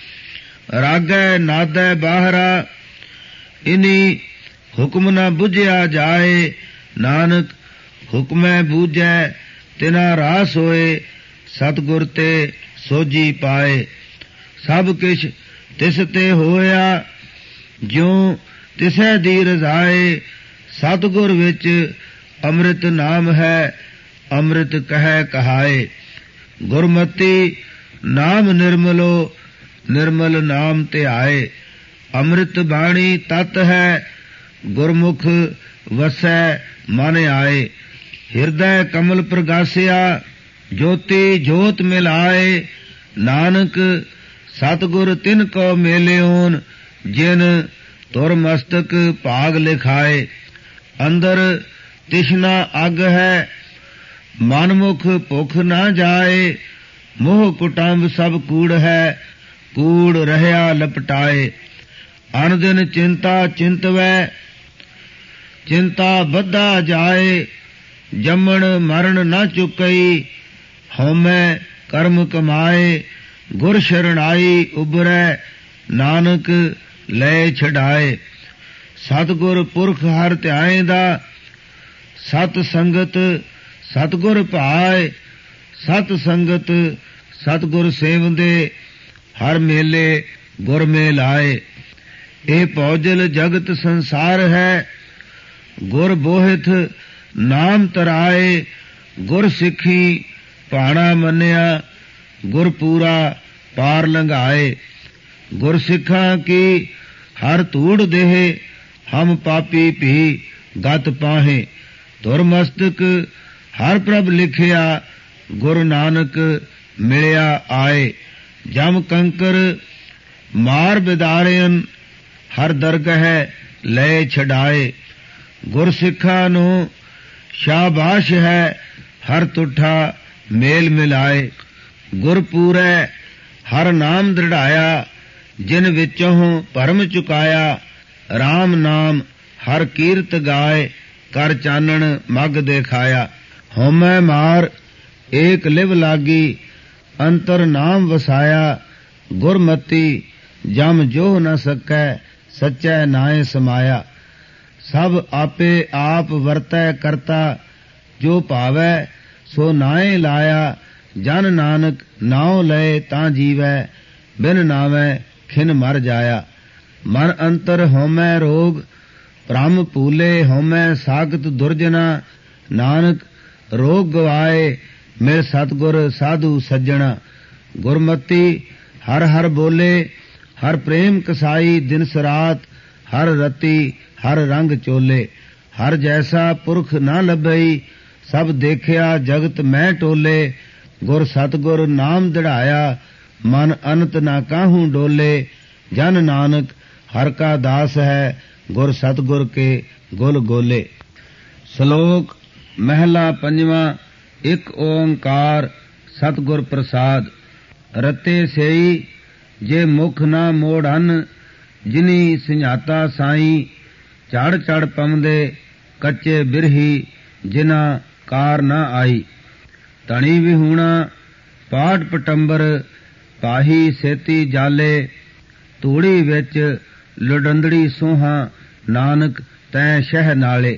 ਰਾਗੈ ਨਾਦੈ ਬਾਹਰਾ, ਇਨੀ ਹੁਕਮ ਨਾ ਬੁਝਿਆ ਜਾਏ। ਨਾਨਕ ਹੁਕਮੈ ਬੂਝੈ ਤਿਨਾ ਰਾਸ ਹੋਏ, ਸਤਿਗੁਰ ਤੇ ਸੋਝੀ ਪਾਏ। ਸਭ ਕਿਛ ਤਿਸ ਤੇ ਹੋਇਆ, ਜਿਉ ਤਿਸੈ ਦੀ ਰਜ਼ਾਏ। ਸਤਿਗੁਰ ਵਿੱਚ ਅੰਮ੍ਰਿਤ ਨਾਮ ਹੈ, ਅੰਮ੍ਰਿਤ ਕਹਿ ਕਹਾਏ। ਗੁਰਮਤੀ ਨਾਮ ਨਿਰਮਲੋ, ਨਿਰਮਲ ਨਾਮ ਧਿਆਏ। ਅੰਮ੍ਰਿਤ ਬਾਣੀ ਤਤ ਹੈ, ਗੁਰਮੁਖ ਵਸੈ ਮਨ ਆਏ। ਹਿਰਦੈ ਕਮਲ ਪ੍ਰਗਾਸਿਆ, ਜੋਤੀ ਜੋਤ ਮਿਲਾਏ। ਨਾਨਕ ਸਤਿਗੁਰ ਤਿਨ ਕੋ ਮੇਲਿਓਨ, ਜਿਨ ਤੁਰ ਮਸਤਕ ਭਾਗ ਲਿਖਾਏ। ਅੰਦਰ ਤਿਸ਼ਨਾ ਅਗ ਹੈ, ਮਨਮੁਖ ਭੁਖ ਨਾ ਜਾਏ। ਮੋਹ ਕੁਟੰਬ ਸਭ ਕੂੜ ਹੈ, ਕੂੜ ਰਹਿਆ ਲਪਟਾਏ। ਅਨ ਦਿਨ ਚਿੰਤਾ ਚਿੰਤਵੈ, ਚਿੰਤਾ ਬੱਧਾ ਜਾਏ। ਜੰਮਣ ਮਰਨ ਨਾ ਚੁਕਈ, ਹਉਮੈ ਕਰਮ ਕਮਾਏ। ਗੁਰ ਸ਼ਰਣਾਈ ਉਬਰੈ, ਨਾਨਕ ਲੈ ਛਡਾਏ। ਸਤਿਗੁਰ ਪੁਰਖ ਹਰ ਧਿਆਏਂਦਾ, ਸਤ ਸੰਗਤ ਸਤਿਗੁਰ ਭਾਏ। ਸਤ ਸੰਗਤ ਸਤਿਗੁਰ ਸੇਵੰਦੇ, ਹਰ ਮੇਲੇ ਗੁਰ ਮੇਲ ਆਏ। ਇਹ ਭੌਜਲ ਜਗਤ ਸੰਸਾਰ ਹੈ, ਗੁਰ ਬੋਹਿਥ ਨਾਮ ਤਰਾਏ। ਗੁਰ ਸਿੱਖੀ ਭਾਣਾ ਮੰਨਿਆ, ਗੁਰ ਪੂਰਾ ਪਾਰ ਲੰਘਾਏ। ਗੁਰ ਸਿੱਖਾਂ ਕੀ ਹਰ ਧੂੜ ਦੇਹ, ਹਮ ਪਾਪੀ ਭੀ ਗਤ ਪਾਹੇ। ਧੁਰ ਮਸਤਕ ਹਰ ਪ੍ਰਭ ਲਿਖਿਆ, ਗੁਰ ਨਾਨਕ ਮਿਲਿਆ ਆਏ। ਜਮ ਕੰਕਰ ਮਾਰ ਬਿਦਾਰਿਅਨ, ਹਰ ਦਰਗਹਿ ਲੈ ਛਡਾਏ। ਗੁਰ ਸਿੱਖਾਂ ਨੂੰ ਸ਼ਾਬਾਸ਼ ਹੈ, ਹਰ ਤੁਠਾ ਮੇਲ ਮਿਲਾਏ। ਗੁਰ ਪੂਰੈ ਹਰ ਨਾਮ ਦ੍ਰਿੜਾਇਆ, ਜਿਨ ਵਿੱਚੋਂ ਭਰਮ ਚੁਕਾਇਆ। RAM ਨਾਮ ਹਰ ਕੀਰਤ ਗਾਏ, ਕਰ ਚਾਨਣ ਮਗ ਦੇਖਾਇਆ। ਹਉਮੈ ਮਾਰ ਏਕ ਲਿਵ ਲਾਗੀ, ਅੰਤਰ ਨਾਮ ਵਸਾਇਆ। ਗੁਰਮਤੀ ਜਮ ਜੋ ਨ ਸਕੈ, ਸਚੈ ਨਾਏ ਸਮਾਇਆ। ਸਭ ਆਪੇ ਆਪ ਵਰਤੈ ਕਰਤਾ, ਜੋ ਭਾਵੈ ਸੋ ਨਾਏ ਲਾਇਆ। ਜਨ ਨਾਨਕ ਨਾਉ ਲਏ ਤਾਂ ਜੀਵੈ, ਬਿਨ ਨਾਵੈ ਖਿਨ ਮਰ ਜਾਇਆ। ਮਨ ਅੰਤਰ ਹਉਮੈ ਰੋਗ, ਭ੍ਰਮ ਭੂਲੇ ਹਉਮੈ ਸਾਗਤ ਦੁਰਜਨਾ। ਨਾਨਕ ਰੋਗ ਗਵਾਏ, ਮਿਲ ਸਤਿਗੁਰ ਸਾਧੂ ਸੱਜਣਾ। ਗੁਰਮਤੀ ਹਰ ਹਰ ਬੋਲੇ, ਹਰ ਪ੍ਰੇਮ ਕਸਾਈ। ਦਿਨ ਸਰਾਤ ਹਰ ਰਤੀ, ਹਰ ਰੰਗ ਚੋਲੇ। ਹਰ ਜੈਸਾ ਪੁਰਖ ਨਾ ਲੱਭਈ, ਸਭ ਦੇਖਿਆ ਜਗਤ ਮੈਂ ਟੋਲੇ। ਗੁਰ ਸਤਿਗੁਰ ਨਾਮ ਦ੍ਰਿੜਾਇਆ, ਮਨ ਅਨੰਤ ਨਾ ਕਾਹੂ ਡੋਲੇ। ਜਨ ਨਾਨਕ ਹਰ ਕਾ ਦਾਸ ਹੈ, ਗੁਰ ਸਤਿਗੁਰ ਕੇ ਗੁਲ ਗੋਲੇ। ਸ਼ਲੋਕ ਮਹਿਲਾ ਪੰਜਵਾਂ। ਇਕ ਓੰਕਾਰ ਸਤਿਗੁਰ ਪ੍ਰਸਾਦ। ਰਤੇ ਸਈ ਜੇ ਮੁਖ ਨਾ ਮੋੜਨ, ਜਿਨੀ ਸਿੰਝਾਤਾ ਸਾਈ। ਚੜ ਚੜ ਪਮਦੇ ਕੱਚੇ ਬਿਰਹੀ, ਜਿਨਾ ਕਾਰ ਨਾ ਆਈ। ਧਣੀ ਵਿਹੂਣਾ ਪਾਟ ਪਟੰਬਰ, ਪਾਹੀ ਸੇਤੀ ਜਾਲੇ। ਧੂੜੀ ਵਿੱਚ ਲੁਡੰਦੜੀ ਸੋਹਾਂ, ਨਾਨਕ ਤੈ ਸ਼ਹਿ ਨਾਲੇ।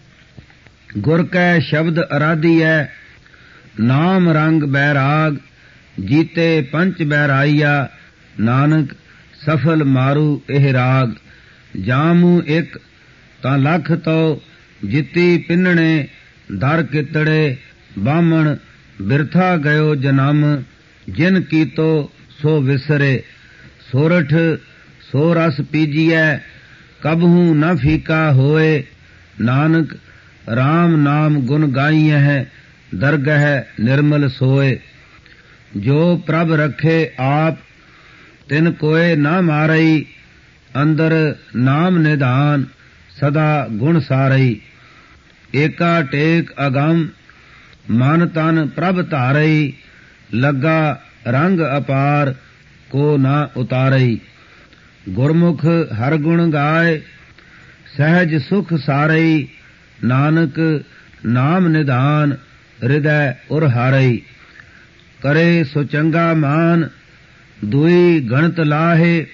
ਗੁਰ ਕੈ ਸ਼ਬਦ ਅਰਾਧੀਐ, ਨਾਮ ਰੰਗ ਬੈਰਾਗ। ਜੀਤੇ ਪੰਚ ਬੈਰਾਈਆ, ਨਾਨਕ ਸਫਲ ਮਾਰੂ ਇਹ ਰਾਗ। ਜਾਮੂ ਇੱਕ ਤਾਂ ਲੱਖ ਤੋ, ਜਿੱਤੀ ਪਿੰਨਣੇ ਦਰ ਕਿਤੜੇ। ਬਾਹਮਣ ਬਿਰਥਾ ਗਇਓ ਜਨਮ, ਜਿਨ ਕੀਤੋ ਸੋ ਵਿਸਰੇ। ਸੋਰਠ ਸੋ ਰਸ ਪੀਜੀਐ, ਕਬਹੂ ਨ ਫੀਕਾ ਹੋਏ। ਨਾਨਕ RAM ਨਾਮ ਗੁਣ ਗਾਈਐ, ਦਰਗਹਿ ਨਿਰਮਲ ਸੋਏ। ਜੋ ਪ੍ਰਭ ਰਖੇ ਆਪ, ਤਿਨ ਕੋਏ ਨਾ ਮਾਰਈ। ਅੰਦਰ ਨਾਮ ਨਿਧਾਨ, ਸਦਾ ਗੁਣ ਸਾਰਈ। ਏਕਾ ਟੇਕ ਅਗੰਮ, ਮਨ ਤਨ ਪ੍ਰਭ ਧਾਰਈ। ਲੱਗਾ ਰੰਗ ਅਪਾਰ, ਕੋ ਨਾ ਉਤਾਰਈ। ਗੁਰਮੁਖ ਹਰ ਗੁਣ ਗਾਏ, ਸਹਿਜ ਸੁਖ ਸਾਰਈ। ਨਾਨਕ ਨਾਮ ਨਿਧਾਨ, ਹਿਰਦੈ ਉਰ ਹਾਰਈ। ਕਰੇ ਸੋ ਚੰਗਾ ਮਾਨ, ਦੁਈ ਗਣਤ ਲਾਹੇ।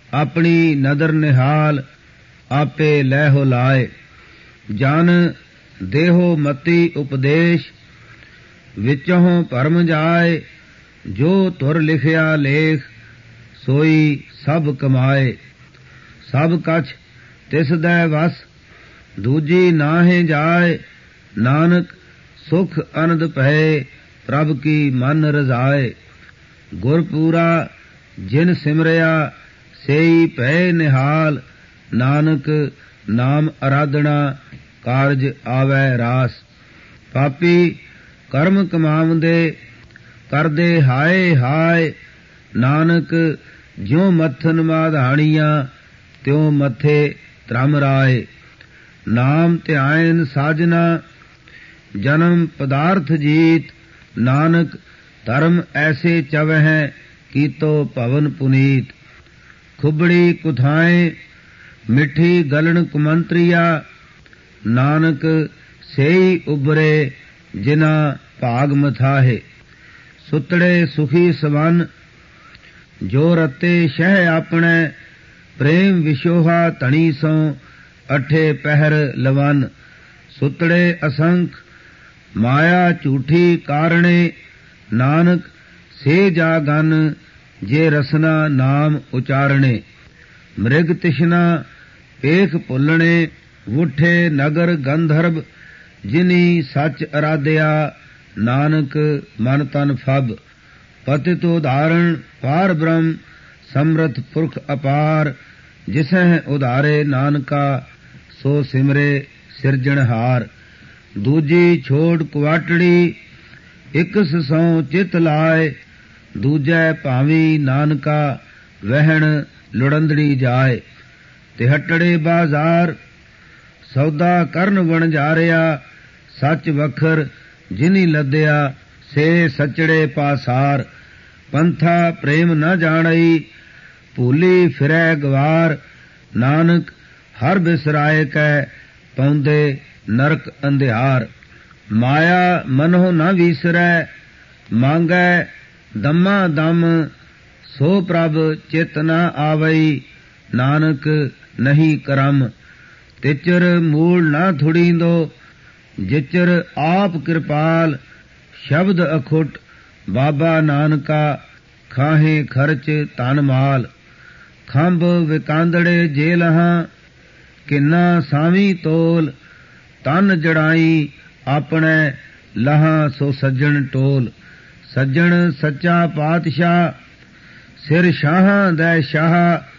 ਆਪਣੀ ਨਦਰ ਨਿਹਾਲ, ਆਪੇ ਲੈ ਹੋ ਲਾਏ। ਜਨ ਦੇਹੋ ਮਤੀ ਉਪਦੇਸ਼, ਵਿਚੋਂ ਭਰਮ ਜਾਏ, ਜੋ ਤੁਰ ਲਿਖਿਆ ਲੇਖ, ਸੋਈ ਸਭ ਕਮਾਏ। ਸਭ ਕਛ ਤਿਸ ਦੈ ਵਸ, ਦੂਜੀ ਨਾਹੇ ਜਾਏ, ਨਾਨਕ ਸੁਖ ਅਨੰਦ ਭਏ, ਪ੍ਰਭ ਕੀ ਮਨ ਰਜ਼ਾਏ। ਗੁਰਪੂਰਾ ਜਿਨ ਸਿਮਰਿਆ, ਸੇਈ ਭਏ ਨਿਹਾਲ, ਨਾਨਕ ਨਾਮ ਅਰਾਧਣਾ, ਕਾਰਜ ਆਵੈ ਰਾਸ। ਪਾਪੀ ਕਰਮ ਕਮਾਵੰਦੇ, ਕਰਦੇ ਹਾਏ ਹਾਏ, ਨਾਨਕ ਜਿਉ ਮੱਥਨ ਮਾਧਾਣੀਆਂ, ਤਿਉ ਮੱਥੇ ਧਰਮ ਰਾਏ। ਨਾਮ ਧਿਆਇਨ ਸਾਜਨਾ, ਜਨਮ ਪਦਾਰਥ ਜੀਤ, ਨਾਨਕ ਧਰਮ ਐਸੇ ਚਵਹਿ, ਕੀਤੋ ਭਵਨ ਪੁਨੀਤ। ਖੁਬੜੀ ਕੁਥਾਏ, ਮਿੱਠੀ ਗਲਣ ਕੁਮੰਤਰੀਆ, ਨਾਨਕ ਸੇਈ ਉਬਰੇ, ਜਿਨਾ ਭਾਗ ਮਥਾਹੇ। ਸੁਤੜੇ ਸੁਖੀ ਸਵਨ, ਜੋ ਰਤੇ ਸ਼ਹਿ ਆਪਣੇ, ਪ੍ਰੇਮ ਵਿਸ਼ੋਹਾ ਧਣੀ ਸੋ, ਅਠੇ ਪਹਿਰ ਲਵਨ। ਸੁਤੜੇ ਅਸੰਖ, ਮਾਇਆ ਝੂਠੀ ਕਾਰਣੇ, ਨਾਨਕ ਸੇ ਜਾਗਨ, ਜੇ ਰਸਨਾ ਨਾਮ ਉਚਾਰਣੇ। ਮ੍ਰਿਗ ਤਿਸ਼ਨਾ ਪੇਖ ਭੁੱਲਣੇ, ਵੁੱਠੇ ਨਗਰ ਗੰਧਰਵ, ਜਿਨੀ ਸੱਚ ਅਰਾਧਿਆ, ਨਾਨਕ ਮਨ ਤਨ ਫਬ। ਪਤਿਤ ਉਦਾਹਰਣ ਪਾਰ ਬ੍ਰਹਮ, ਸਮਰਥ ਪੁਰਖ ਅਪਾਰ, ਜਿਸਹਿ ਉਧਾਰੇ ਨਾਨਕਾ, ਸੋ ਸਿਮਰੇ ਸਿਰਜਣਹਾਰ। ਦੂਜੀ ਛੋੜ ਕੁਆਟੜੀ, ਇਕ ਸਉ ਚਿਤ ਲਾਏ, ਦੂਜੈ ਭਾਵੀ ਨਾਨਕਾ, ਵਹਿਣ ਲੁੜੰਦੜੀ ਜਾਏ। ਤਿਹਟੜੇ ਬਾਜ਼ਾਰ, ਸੌਦਾ ਕਰਨ ਵਣਜਾਰਿਆ, ਸੱਚ ਵਖਰ ਜਿਨੀ ਲੱਦਿਆ, ਸੇ ਸਚੜੇ ਪਾਸਾਰ। ਪੰਥਾ ਪ੍ਰੇਮ ਨ ਜਾਣਈ, ਭੂਲੀ ਫਿਰੈ ਗਵਾਰ, ਨਾਨਕ ਹਰ ਬਿਸਰਾਏ ਕੈ, ਪੌਂਦੇ ਨਰਕ ਅੰਧਿਆਰ। ਮਾਇਆ ਮਨੋ ਨ ਵੀਸਰੈ, ਮੰਗੈ ਦਮਾ ਦਮ, ਸੋ ਪ੍ਰਭ ਚਿਤ ਨ ਆਵਈ, ਨਾਨਕ ਨਹੀਂ ਕਰਮ। ਤਿਚਰ ਮੂਲ ਨ ਥੁੜੀਂਦੋ, ਜਿਚਰ ਆਪ ਕਿਰਪਾਲ, ਸ਼ਬਦ ਅਖੁੱਟ ਬਾਬਾ ਨਾਨਕਾ, ਖਾਹੇ ਖਰਚ ਧਨ ਮਾਲ। ਖੰਭ ਵਿਕਾਂਦੜੇ ਜੇ ਲਹਾਂ, ਕਿੰਨਾ ਸਾਵੀ ਤੋਲ, ਤਨ ਜੜਾਈ ਆਪਣੇ, ਲਹਾਂ ਸੋ ਸੱਜਣ ਟੋਲ। ਸੱਜਣ ਸੱਚਾ ਪਾਤਸ਼ਾਹ, ਸਿਰ ਸ਼ਾਹਾਂ ਦੈ ਸ਼ਾਹ,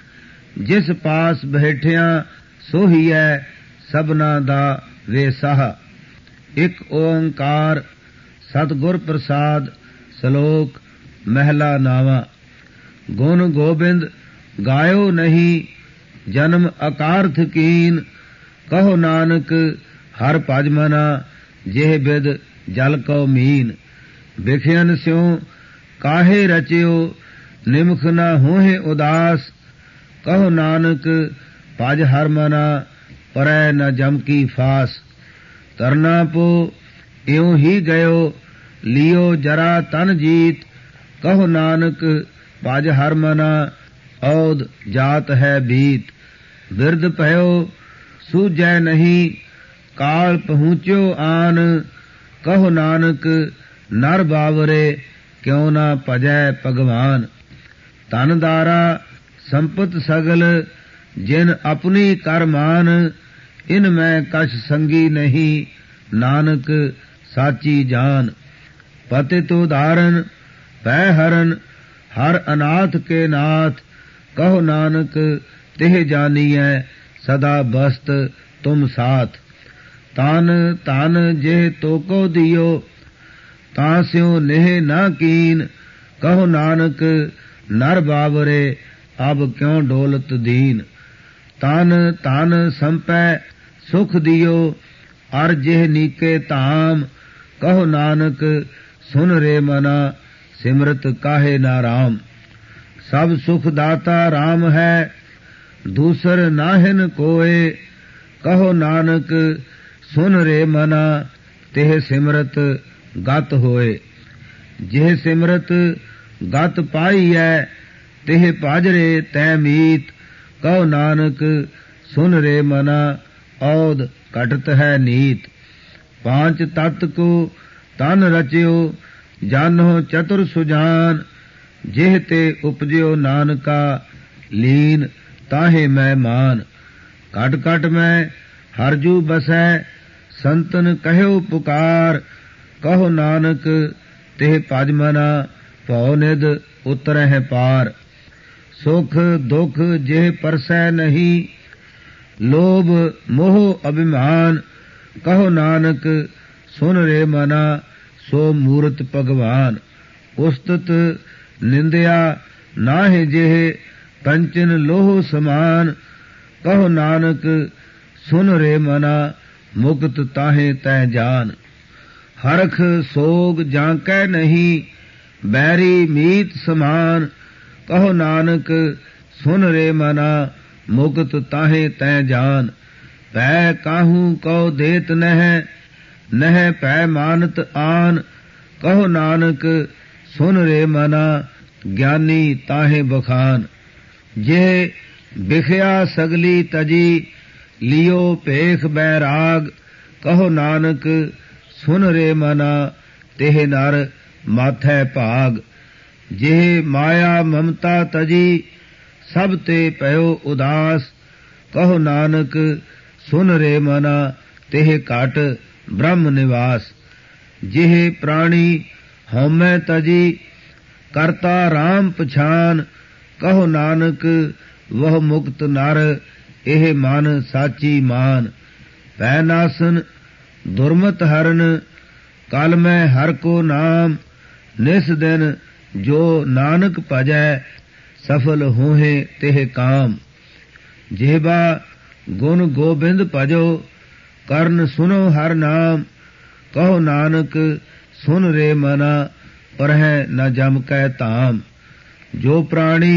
ਜਿਸ ਪਾਸ ਬੈਠਿਆ, ਸੋਹੀਐ ਸਭਨਾ ਦਾ ਵੇਸਾਹ। ਇਕ ਓੰਕਾਰ ਸਤਿਗੁਰ ਪ੍ਰਸਾਦ। ਸ਼ਲੋਕ ਮਹਿਲਾ ਨਾਵਾ। ਗੁਣ ਗੋਬਿੰਦ ਗਾਇਓ ਨਹੀਂ, ਜਨਮ ਅਕਾਰਥ ਕੀਨ, ਕਹੋ ਨਾਨਕ ਹਰ ਭਜ ਮਨਾ, ਜਿਹ ਬਿਦ ਜਲ ਕਉ ਮੀਨ। ਬਿਖਿਆਨ ਸਿਉ ਕਾਹੇ ਰਚਿਓ, ਨਿਮਖ ਨ ਹੋਹੇ ਉਦਾਸ, ਕਹੋ ਨਾਨਕ ਭਜ ਹਰ ਮਨਾ, ਪਰੈ ਨ ਜਮ ਕੀ ਫਾਸ। ਤਰਨਾ ਪੋ ਇਉ ਹੀ ਗਇਓ, ਲਿਓ ਜਰਾ ਤਨ ਜੀਤ, ਕਹੋ ਨਾਨਕ ਭਜ ਹਰ ਮਨਾ, ਔਦ ਜਾਤ ਹੈ ਬੀਤ। ਬਿਰਧ ਭਇਓ ਸੂਝੈ ਨਹੀਂ, ਕਾਲ ਪਹੁੰਚਿਓ ਆਨ, ਕਹੋ ਨਾਨਕ ਨਰ ਬਾਵਰੇ, ਕਿਉ ਨਾ ਭਜੈ ਭਗਵਾਨ। ਧਨ ਦਾਰਾ ਸੰਪਤ ਸਗਲ, ਜਿਨ ਆਪਣੀ ਕਰ ਮਾਨ, ਇਨ ਮੈਂ ਕਛ ਸੰਗੀ ਨਹੀਂ, ਨਾਨਕ ਸਾਚੀ ਜਾਨ। ਪਤਿਤ ਉਦਾਹਰਨ ਭੈ ਹਰਨ, ਹਰ ਅਨਾਥ ਕੇ ਨਾਥ, ਕਹੋ ਨਾਨਕ ਤਿਹ ਜਾਨੀਐ, ਸਦਾ ਬਸਤ ਤੁਮ ਸਾਥ। ਤਨ ਤਨ ਜੇ ਤੋਕੋ ਦਿਓ, ਤਾਂ ਸਿਉ ਨੇਹ ਨਾ ਕੀਨ, ਕਹੋ ਨਾਨਕ ਨਰ ਬਾਵਰੇ, ਅਬ ਕਿਉ ਡੋਲਤ ਦੀਨ। ਤਨ ਤਨ ਸੰਪੈ ਸੁਖ ਦਿਓ, ਅਰ ਜਿਹ ਨੀਕੇ ਧਾਮ, ਕਹੋ ਨਾਨਕ ਸੁਨ ਰੇ ਮਨਾ, ਸਿਮਰਤ ਕਾਹੇ ਨਾ ਰਾਮ। ਸਭ ਸੁਖ ਦਾਤਾ ਰਾਮ ਹੈ, ਦੂਸਰ ਨਾਹਿਨ ਕੋਏ, ਕਹੋ ਨਾਨਕ ਸੁਨ ਰੇ ਮਨਾ, ਤਿਹ ਸਿਮਰਤ ਗਤ ਹੋਏ। ਜਿਹ ਸਿਮਰਤ ਗਤ ਪਾਈਐ, ਤਿਹ ਭਜ ਰੇ ਤੈ ਮੀਤ, ਕਹੋ ਨਾਨਕ ਸੁਨ ਰੇ ਮਨਾ, ਔਦ ਘਟਤ ਹੈ ਨੀਤ। पांच तत्त को तन रचियो जानो चतुर सुजान जिह ते उपजियो नानका लीन ताहे मैं मान कट कट मैं हरजू बसै संतन कहो पुकार कहो नानक तेह भज मना भौ निध उतरह पार सुख दुख जेह परसै नहीं लोभ मोह अभिमान कहो नानक सुन रे मना सो मूरत भगवान उस्तत निंदया नाहि जेह कंचन लोह समान कहो नानक सुन रे मना मुक्त ताहे तह जान हरख सोग जांकै नहीं बैरी मीत समान कहो नानक सुन रे मना मुक्त ताहे तै जान पै काहू कहो देत नह पै मानत आन कहो नानक सुन रे मना ज्ञानी ताहे बखान जे बिखया सगली तजी लियो पेख बैराग कहो नानक सुन रे मना तेह नर माथै भाग जेह माया ममता तजी सब ते पयो उदास कहो नानक सुन रे मना तेह घट ब्रह्म निवास जेह प्राणी हौमै तजी करता राम पछान कहो नानक वह मुक्त नर एह मन साची मान पै नासन दुर्मत हरन कल मैं हर को नाम निस दिन जो नानक भजै सफल होहे तेह काम जेबा गुण गोबिंद भजो कर्ण सुनो हर नाम कहो नानक सुन रे मना परह न जम कै धाम जो प्राणी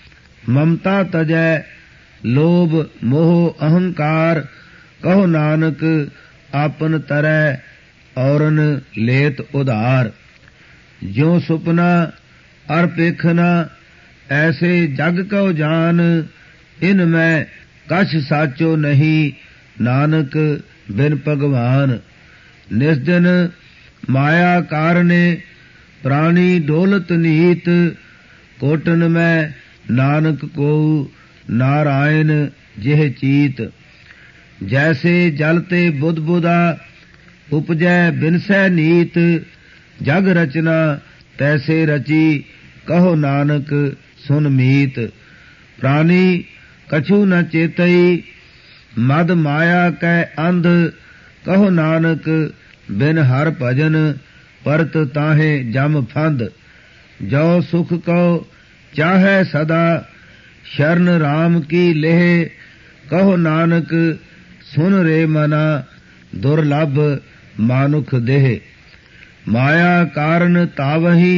ममता तजै लोभ मोह अहंकार कहो नानक आपन तरह औरन लेत उधार ज्यों सुपना अर पेखना ऐसे जग को जान इन में कछ साचो नहीं नानक बिन भगवान निस्दिन माया कारणे प्राणी डोलत नीत कोटन में नानक को नारायण जेह चीत जैसे जलते बुध बुधा उपजै बिनसै नीत जग रचना तैसे रची कहो नानक सुन मीत प्राणी कछु न चेतई मद माया कै अंध कहो नानक बिन हर भजन परत ताहे जम फंद जो सुख को चाहे सदा शरण राम की लेह कहो नानक सुन रे मना दुर्लभ मानुख देह माया कारण तावही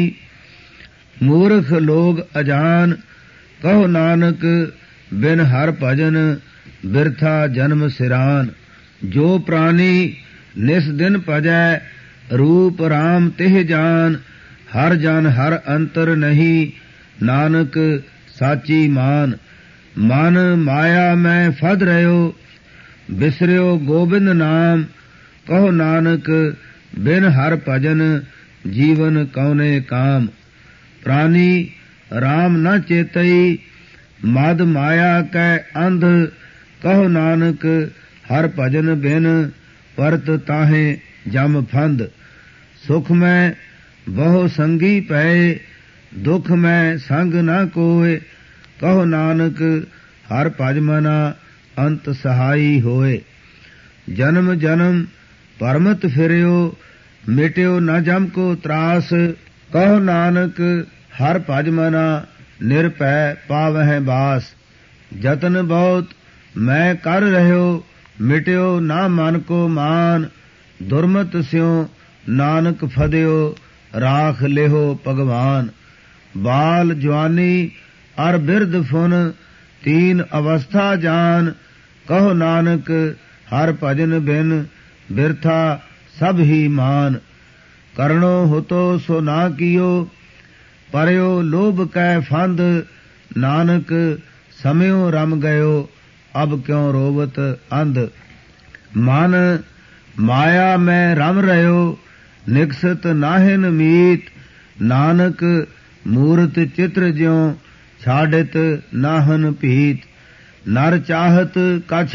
मूर्ख लोग अजान कहो नानक बिन हर भजन बिरथा जन्म सिरान जो प्राणी निस दिन भजै रूप राम तिह जान हर जन हर अंतर नहीं नानक साची मान मन माया में फद रहो बिसरियो गोबिंद नाम कहो नानक बिन हर भजन जीवन कौने काम प्राणी राम न चेतई मद माया कै अंध कहो नानक हर भजन बिन परत ताहे जम फंद सुख में बहु संगी पै दुख में संग न कोय कहो नानक हर भज मना अंत सहाई होए जन्म जन्म परमत फिरियो मिट्यो न जम को त्रास कहो नानक हर भज मना निरपै पावह बास जतन बहुत मैं कर रह्यो मिट्यो ना मन को मान दुर्मत स्यों नानक फदियो राख लेहो भगवान बाल जवानी अर बिरद फुन तीन अवस्था जान कहो नानक हर भजन बिन बिरथा सब ही मान करनो होतो सो ना कियो परयो लोभ कै फंद नानक समयो रम गयो अब क्यों रोवत अंध मन ਮਾਇਆ ਮੈਂ ਰਮ ਰਹਿਓ ਨਿਕਸਤ ਨਾਹਿਨ ਮੀਤ, ਨਾਨਕ ਮੂਰਤ ਚਿਤ੍ਰ ਜਿਉ ਛਾੜਿਤ ਨਾਹਨ ਭੀਤ। ਨਰ ਚਾਹਤ ਕਛ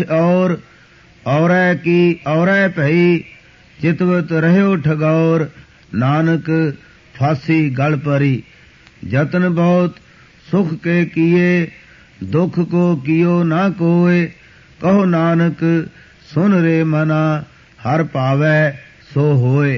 ਔਰੈ ਕੀ ਔਰੈ ਭਈ, ਚਿਤਵਤ ਰਹਿਓ ਠਗੌਰ, ਨਾਨਕ ਫਾਸੀ ਗਲ ਪਰੀ। ਜਤਨ ਬਹੁਤ ਸੁਖ ਕੇ ਕੀਏ, ਦੁਖ ਕੋ ਕੀਓ ਨਾ ਕੋਏ, ਕਹੋ ਨਾਨਕ ਸੁਨ ਰੇ ਮਨਾ, ਹਰ ਭਾਵੈ ਸੋ ਹੋਏ।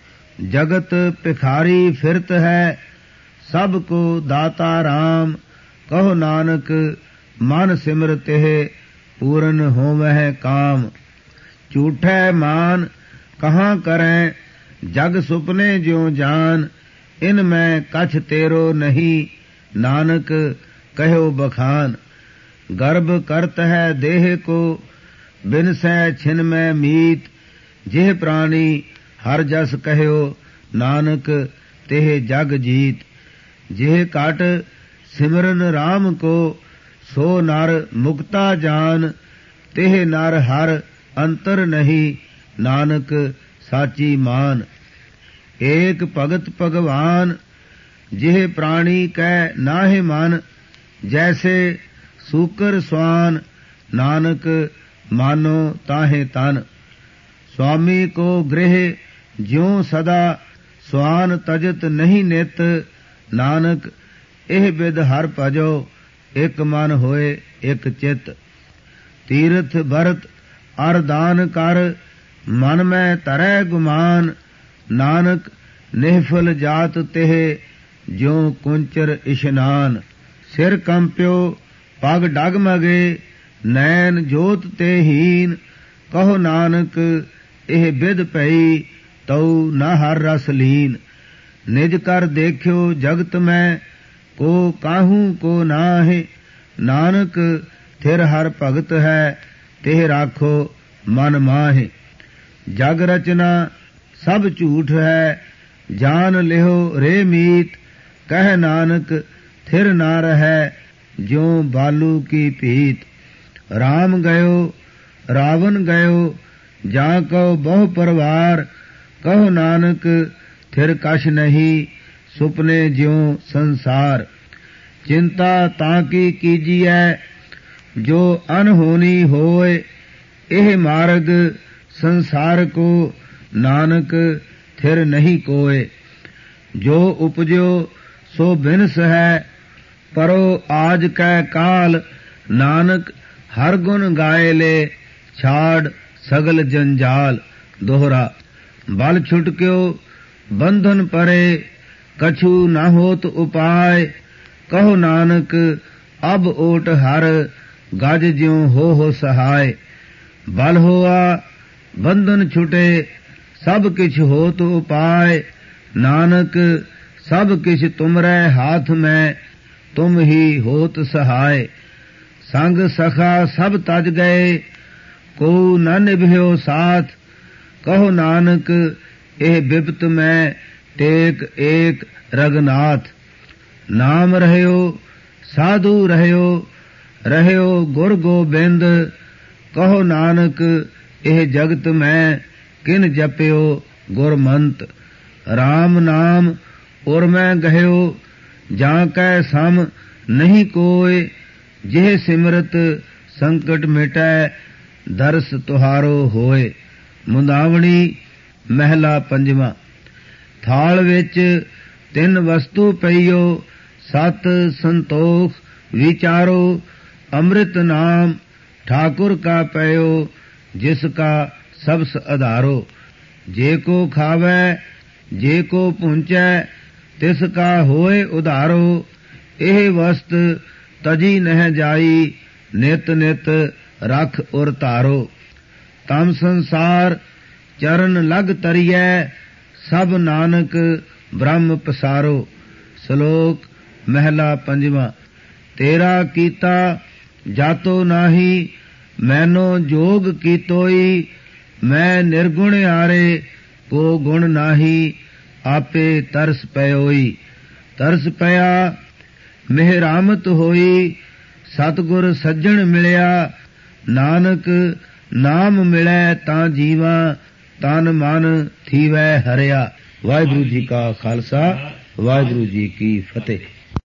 ਜਗਤ ਭਿਖਾਰੀ ਫਿਰਤ ਹੈ, ਸਭ ਕੋ ਦਾਤਾ ਰਾਮ, ਕਹੋ ਨਾਨਕ ਮਨ ਸਿਮਰਤਿ, ਪੂਰਨ ਹੋਵਹਿ ਕਾਮ। ਝੂਠੈ ਮਾਨ ਕਹਾਂ ਕਰੈ, ਜਗ ਸੁਪਨੇ ਜਿਉ ਜਾਨ, ਇਨ ਮੈਂ ਕਛ ਤੇਰੋ ਨਹੀਂ, ਨਾਨਕ ਕਹਿਓ ਬਖਾਨ। ਗਰਭ ਕਰਤ ਹੈ ਦੇਹ ਕੋ, ਬਿਨਸੈ ਛਿਨ ਮੈਂ ਮੀਤ, ਜਿਹ ਪ੍ਰਾਣੀ ਹਰ ਜਸ ਕਹਿਓ, ਨਾਨਕ ਤਿਹ ਜਗ ਜੀਤ। ਜਿਹ ਘਟ ਸਿਮਰਨ ਰਾਮ ਕੋ, ਸੋ ਨਰ ਮੁਕਤਾ ਜਾਨ, ਤਿਹ ਨਰ ਹਰ ਅੰਤਰ ਨਹੀਂ, ਨਾਨਕ ਸਾਚੀ ਮਾਨ। ਏਕ ਭਗਤ ਭਗਵਾਨ, ਜਿਹ ਪ੍ਰਾਣੀ ਕੈ ਨਾਹਿ ਮਨ, ਜੈਸੇ ਸੂਕਰ ਸਵਾਨ, ਨਾਨਕ ਮਾਨੋ ਤਾਹੇ ਤਨ। ਸੁਆਮੀ ਕੋ ਗ੍ਰਹਿ ਜਿਉ ਸਦਾ, ਸਵਾਨ ਤਜਤ ਨਹੀਂ ਨਿਤ, ਨਾਨਕ ਇਹ ਬਿਦ ਹਰ ਭਜੋ, ਇਕ ਮਨ ਹੋਏ ਇਕ ਚਿਤ। ਤੀਰਥ ਭਰਤ ਅਰ ਦਾਨ ਕਰ, ਮਨ ਮੈਂ ਧਰੈ ਗੁਮਾਨ, ਨਾਨਕ ਨਿਹਫਲ ਜਾਤ ਤਿਹ, ਜਿਉ ਕੁੰਚਰ ਇਸ਼ਨਾਨ। ਸਿਰ ਕੰਪਿਓ ਪਗ ਡਗਮਗੇ, ਨੈਣ ਜੋਤ ਤੇ ਹੀਨ, ਕਹੋ ਨਾਨਕ ਇਹ ਬਿਦ ਪਈ, ਤਉ ਨਾ ਹਰ ਰਸ ਲੀਨ। ਨਿਜ ਕਰ ਦੇਖਿਓ ਜਗਤ ਮੈਂ, ਕੋ ਕਾਹੂ ਕੋ ਨਾਹਿ, ਨਾਨਕ ਥਿਰ ਹਰ ਭਗਤ ਹੈ, ਤਿਹ ਰਾਖੋ ਮਨ ਮਾਹਿ। ਜਗ ਰਚਨਾ ਸਭ ਝੂਠ ਹੈ, ਜਾਨ ਲਿਓ ਰੇ ਮੀਤ, ਕਹਿ ਨਾਨਕ ਥਿਰ ਨਾ ਰਹੈ, ਜਿਉ ਬਾਲੂ ਕੀ ਭੀਤ। ਰਾਮ ਗਇਓ ਰਾਵਨ ਗਇਓ, ਜਾਂ ਕਉ ਬਹੁ ਪਰਵਾਰ, ਕਹੋ ਨਾਨਕ ਥਿਰ ਕਛ ਨਹੀਂ, ਸੁਪਨੇ ਜਿਉ ਸੰਸਾਰ। ਚਿੰਤਾ ਤਾਂ ਕੀ ਕੀਜੀਐ, ਜੋ ਅਨਹੋਨੀ ਹੋਏ, ਇਹ ਮਾਰਗ ਸੰਸਾਰ ਕੋ, ਨਾਨਕ ਥਿਰ ਨਹੀਂ ਕੋਏ। ਜੋ ਉਪਜਿਓ ਸੋ ਬਿਨਸ ਹੈ, ਪਰੋ ਆਜ ਕੈ ਕਾਲ, ਨਾਨਕ ਹਰ ਗੁਣ ਗਾਏ ਲੈ, ਛਾੜ ਸਗਲ ਜੰਜਾਲ। ਦੋਹਰਾ। ਬਲ ਛੁਟਕਿਓ ਬੰਧਨ ਪਰੇ, ਕਛੂ ਨਾ ਹੋਤ ਉਪਾਏ, ਕਹੋ ਨਾਨਕ ਅਬ ਓਟ ਹਰ, ਗਜ ਜਿਉ ਹੋ ਸਹਾਏ। ਬਲ ਹੋਆ ਬੰਧਨ ਛੁਟੇ, ਸਭ ਕਿਛ ਹੋਤ ਉਪਾਏ, ਨਾਨਕ ਸਭ ਕਿਛ ਤੁਮਰੈ ਹਾਥ ਮੈਂ, ਤੁਮ ਹੀ ਹੋਤ ਸਹਾਏ। ਸੰਗ ਸਖਾ ਸਭ ਤਜ ਗਏ, ਕੋ ਨ ਨਿਭਿਓ ਸਾਥ, ਕਹੋ ਨਾਨਕ ਇਹ ਬਿਪਤ ਮੈਂ, ਟੇਕ ਏਕ ਰਗਨਾਥ। ਨਾਮ ਰਹਿਓ ਸਾਧੂ ਰਹਿਓ, ਰਹਿਓ ਗੁਰ ਗੋਬਿੰਦ, ਕਹੋ ਨਾਨਕ ਇਹ ਜਗਤ ਮੈਂ, ਕਿਨ ਜਪਿਓ ਗੁਰਮੰਤ। ਰਾਮ ਨਾਮ ਉਰ ਮੈਂ ਗਹਿਓ, ਜਾਂ ਕੈ ਸਮ ਨਹੀਂ ਕੋਏ, ਜਿਹ ਸਿਮਰਤ ਸੰਕਟ ਮਿਟੈ, ਦਰਸ ਤੁਹਾਰੋ ਹੋਏ। ਮੁੰਦਾਵਣੀ ਮਹਿਲਾ ਪੰਜਵਾਂ। ਥਾਲ ਵਿੱਚ ਤਿੰਨ ਵਸਤੂ ਪਈਓ, ਸਤ ਸੰਤੋਖ ਵਿਚਾਰੋ, ਅੰਮ੍ਰਿਤ ਨਾਮ ਠਾकुर ਕਾ ਪਇਓ, ਜਿਸ ਕਾ ਸਬਸ ਆਧਾਰੋ। ਜੇ ਕੋ ਖਾਵੈ ਜੇ ਕੋ ਪੁੰਚੈ, ਤਿਸ ਕਾ ਹੋਏ ਉਧਾਰੋ। ਇਹ ਵਸਤ ਤਜੀ ਨਹਿ ਜਾਈ, ਨਿਤ ਨਿਤ ਰਖ ਉਰ ਧਾਰੋ। ਤਮ ਸੰਸਾਰ ਚਰਨ ਲਗ ਤਰੀਐ, ਸਭ ਨਾਨਕ ਬ੍ਰਹਮ ਪਸਾਰੋ। ਸ਼ਲੋਕ ਮਹਿਲਾ ਪੰਜਵਾਂ। ਤੇਰਾ ਕੀਤਾ ਜਾਤੋ ਨਾਹੀ, ਮੈਨੋ ਜੋਗ ਕੀਤੋਈ, ਮੈਂ ਨਿਰਗੁਣ ਆਰੇ, ਕੋ ਗੁਣ ਨਾਹੀ, ਆਪੇ ਤਰਸ ਪਇਓਈ। ਤਰਸ ਪਿਆ ਮਿਹਰਾਮਤ ਹੋਈ, ਸਤਿਗੁਰ ਸੱਜਣ ਮਿਲਿਆ, ਨਾਨਕ ਨਾਮ ਮਿਲੈ ਤਾਂ ਜੀਵਾ, ਤਨ ਮਨ ਥੀਵੈ ਹਰਿਆ। ਵਾਹਿਗੁਰੂ ਜੀ ਕਾ ਖਾਲਸਾ, ਵਾਹਿਗੁਰੂ ਜੀ ਕੀ ਫਤਿਹ।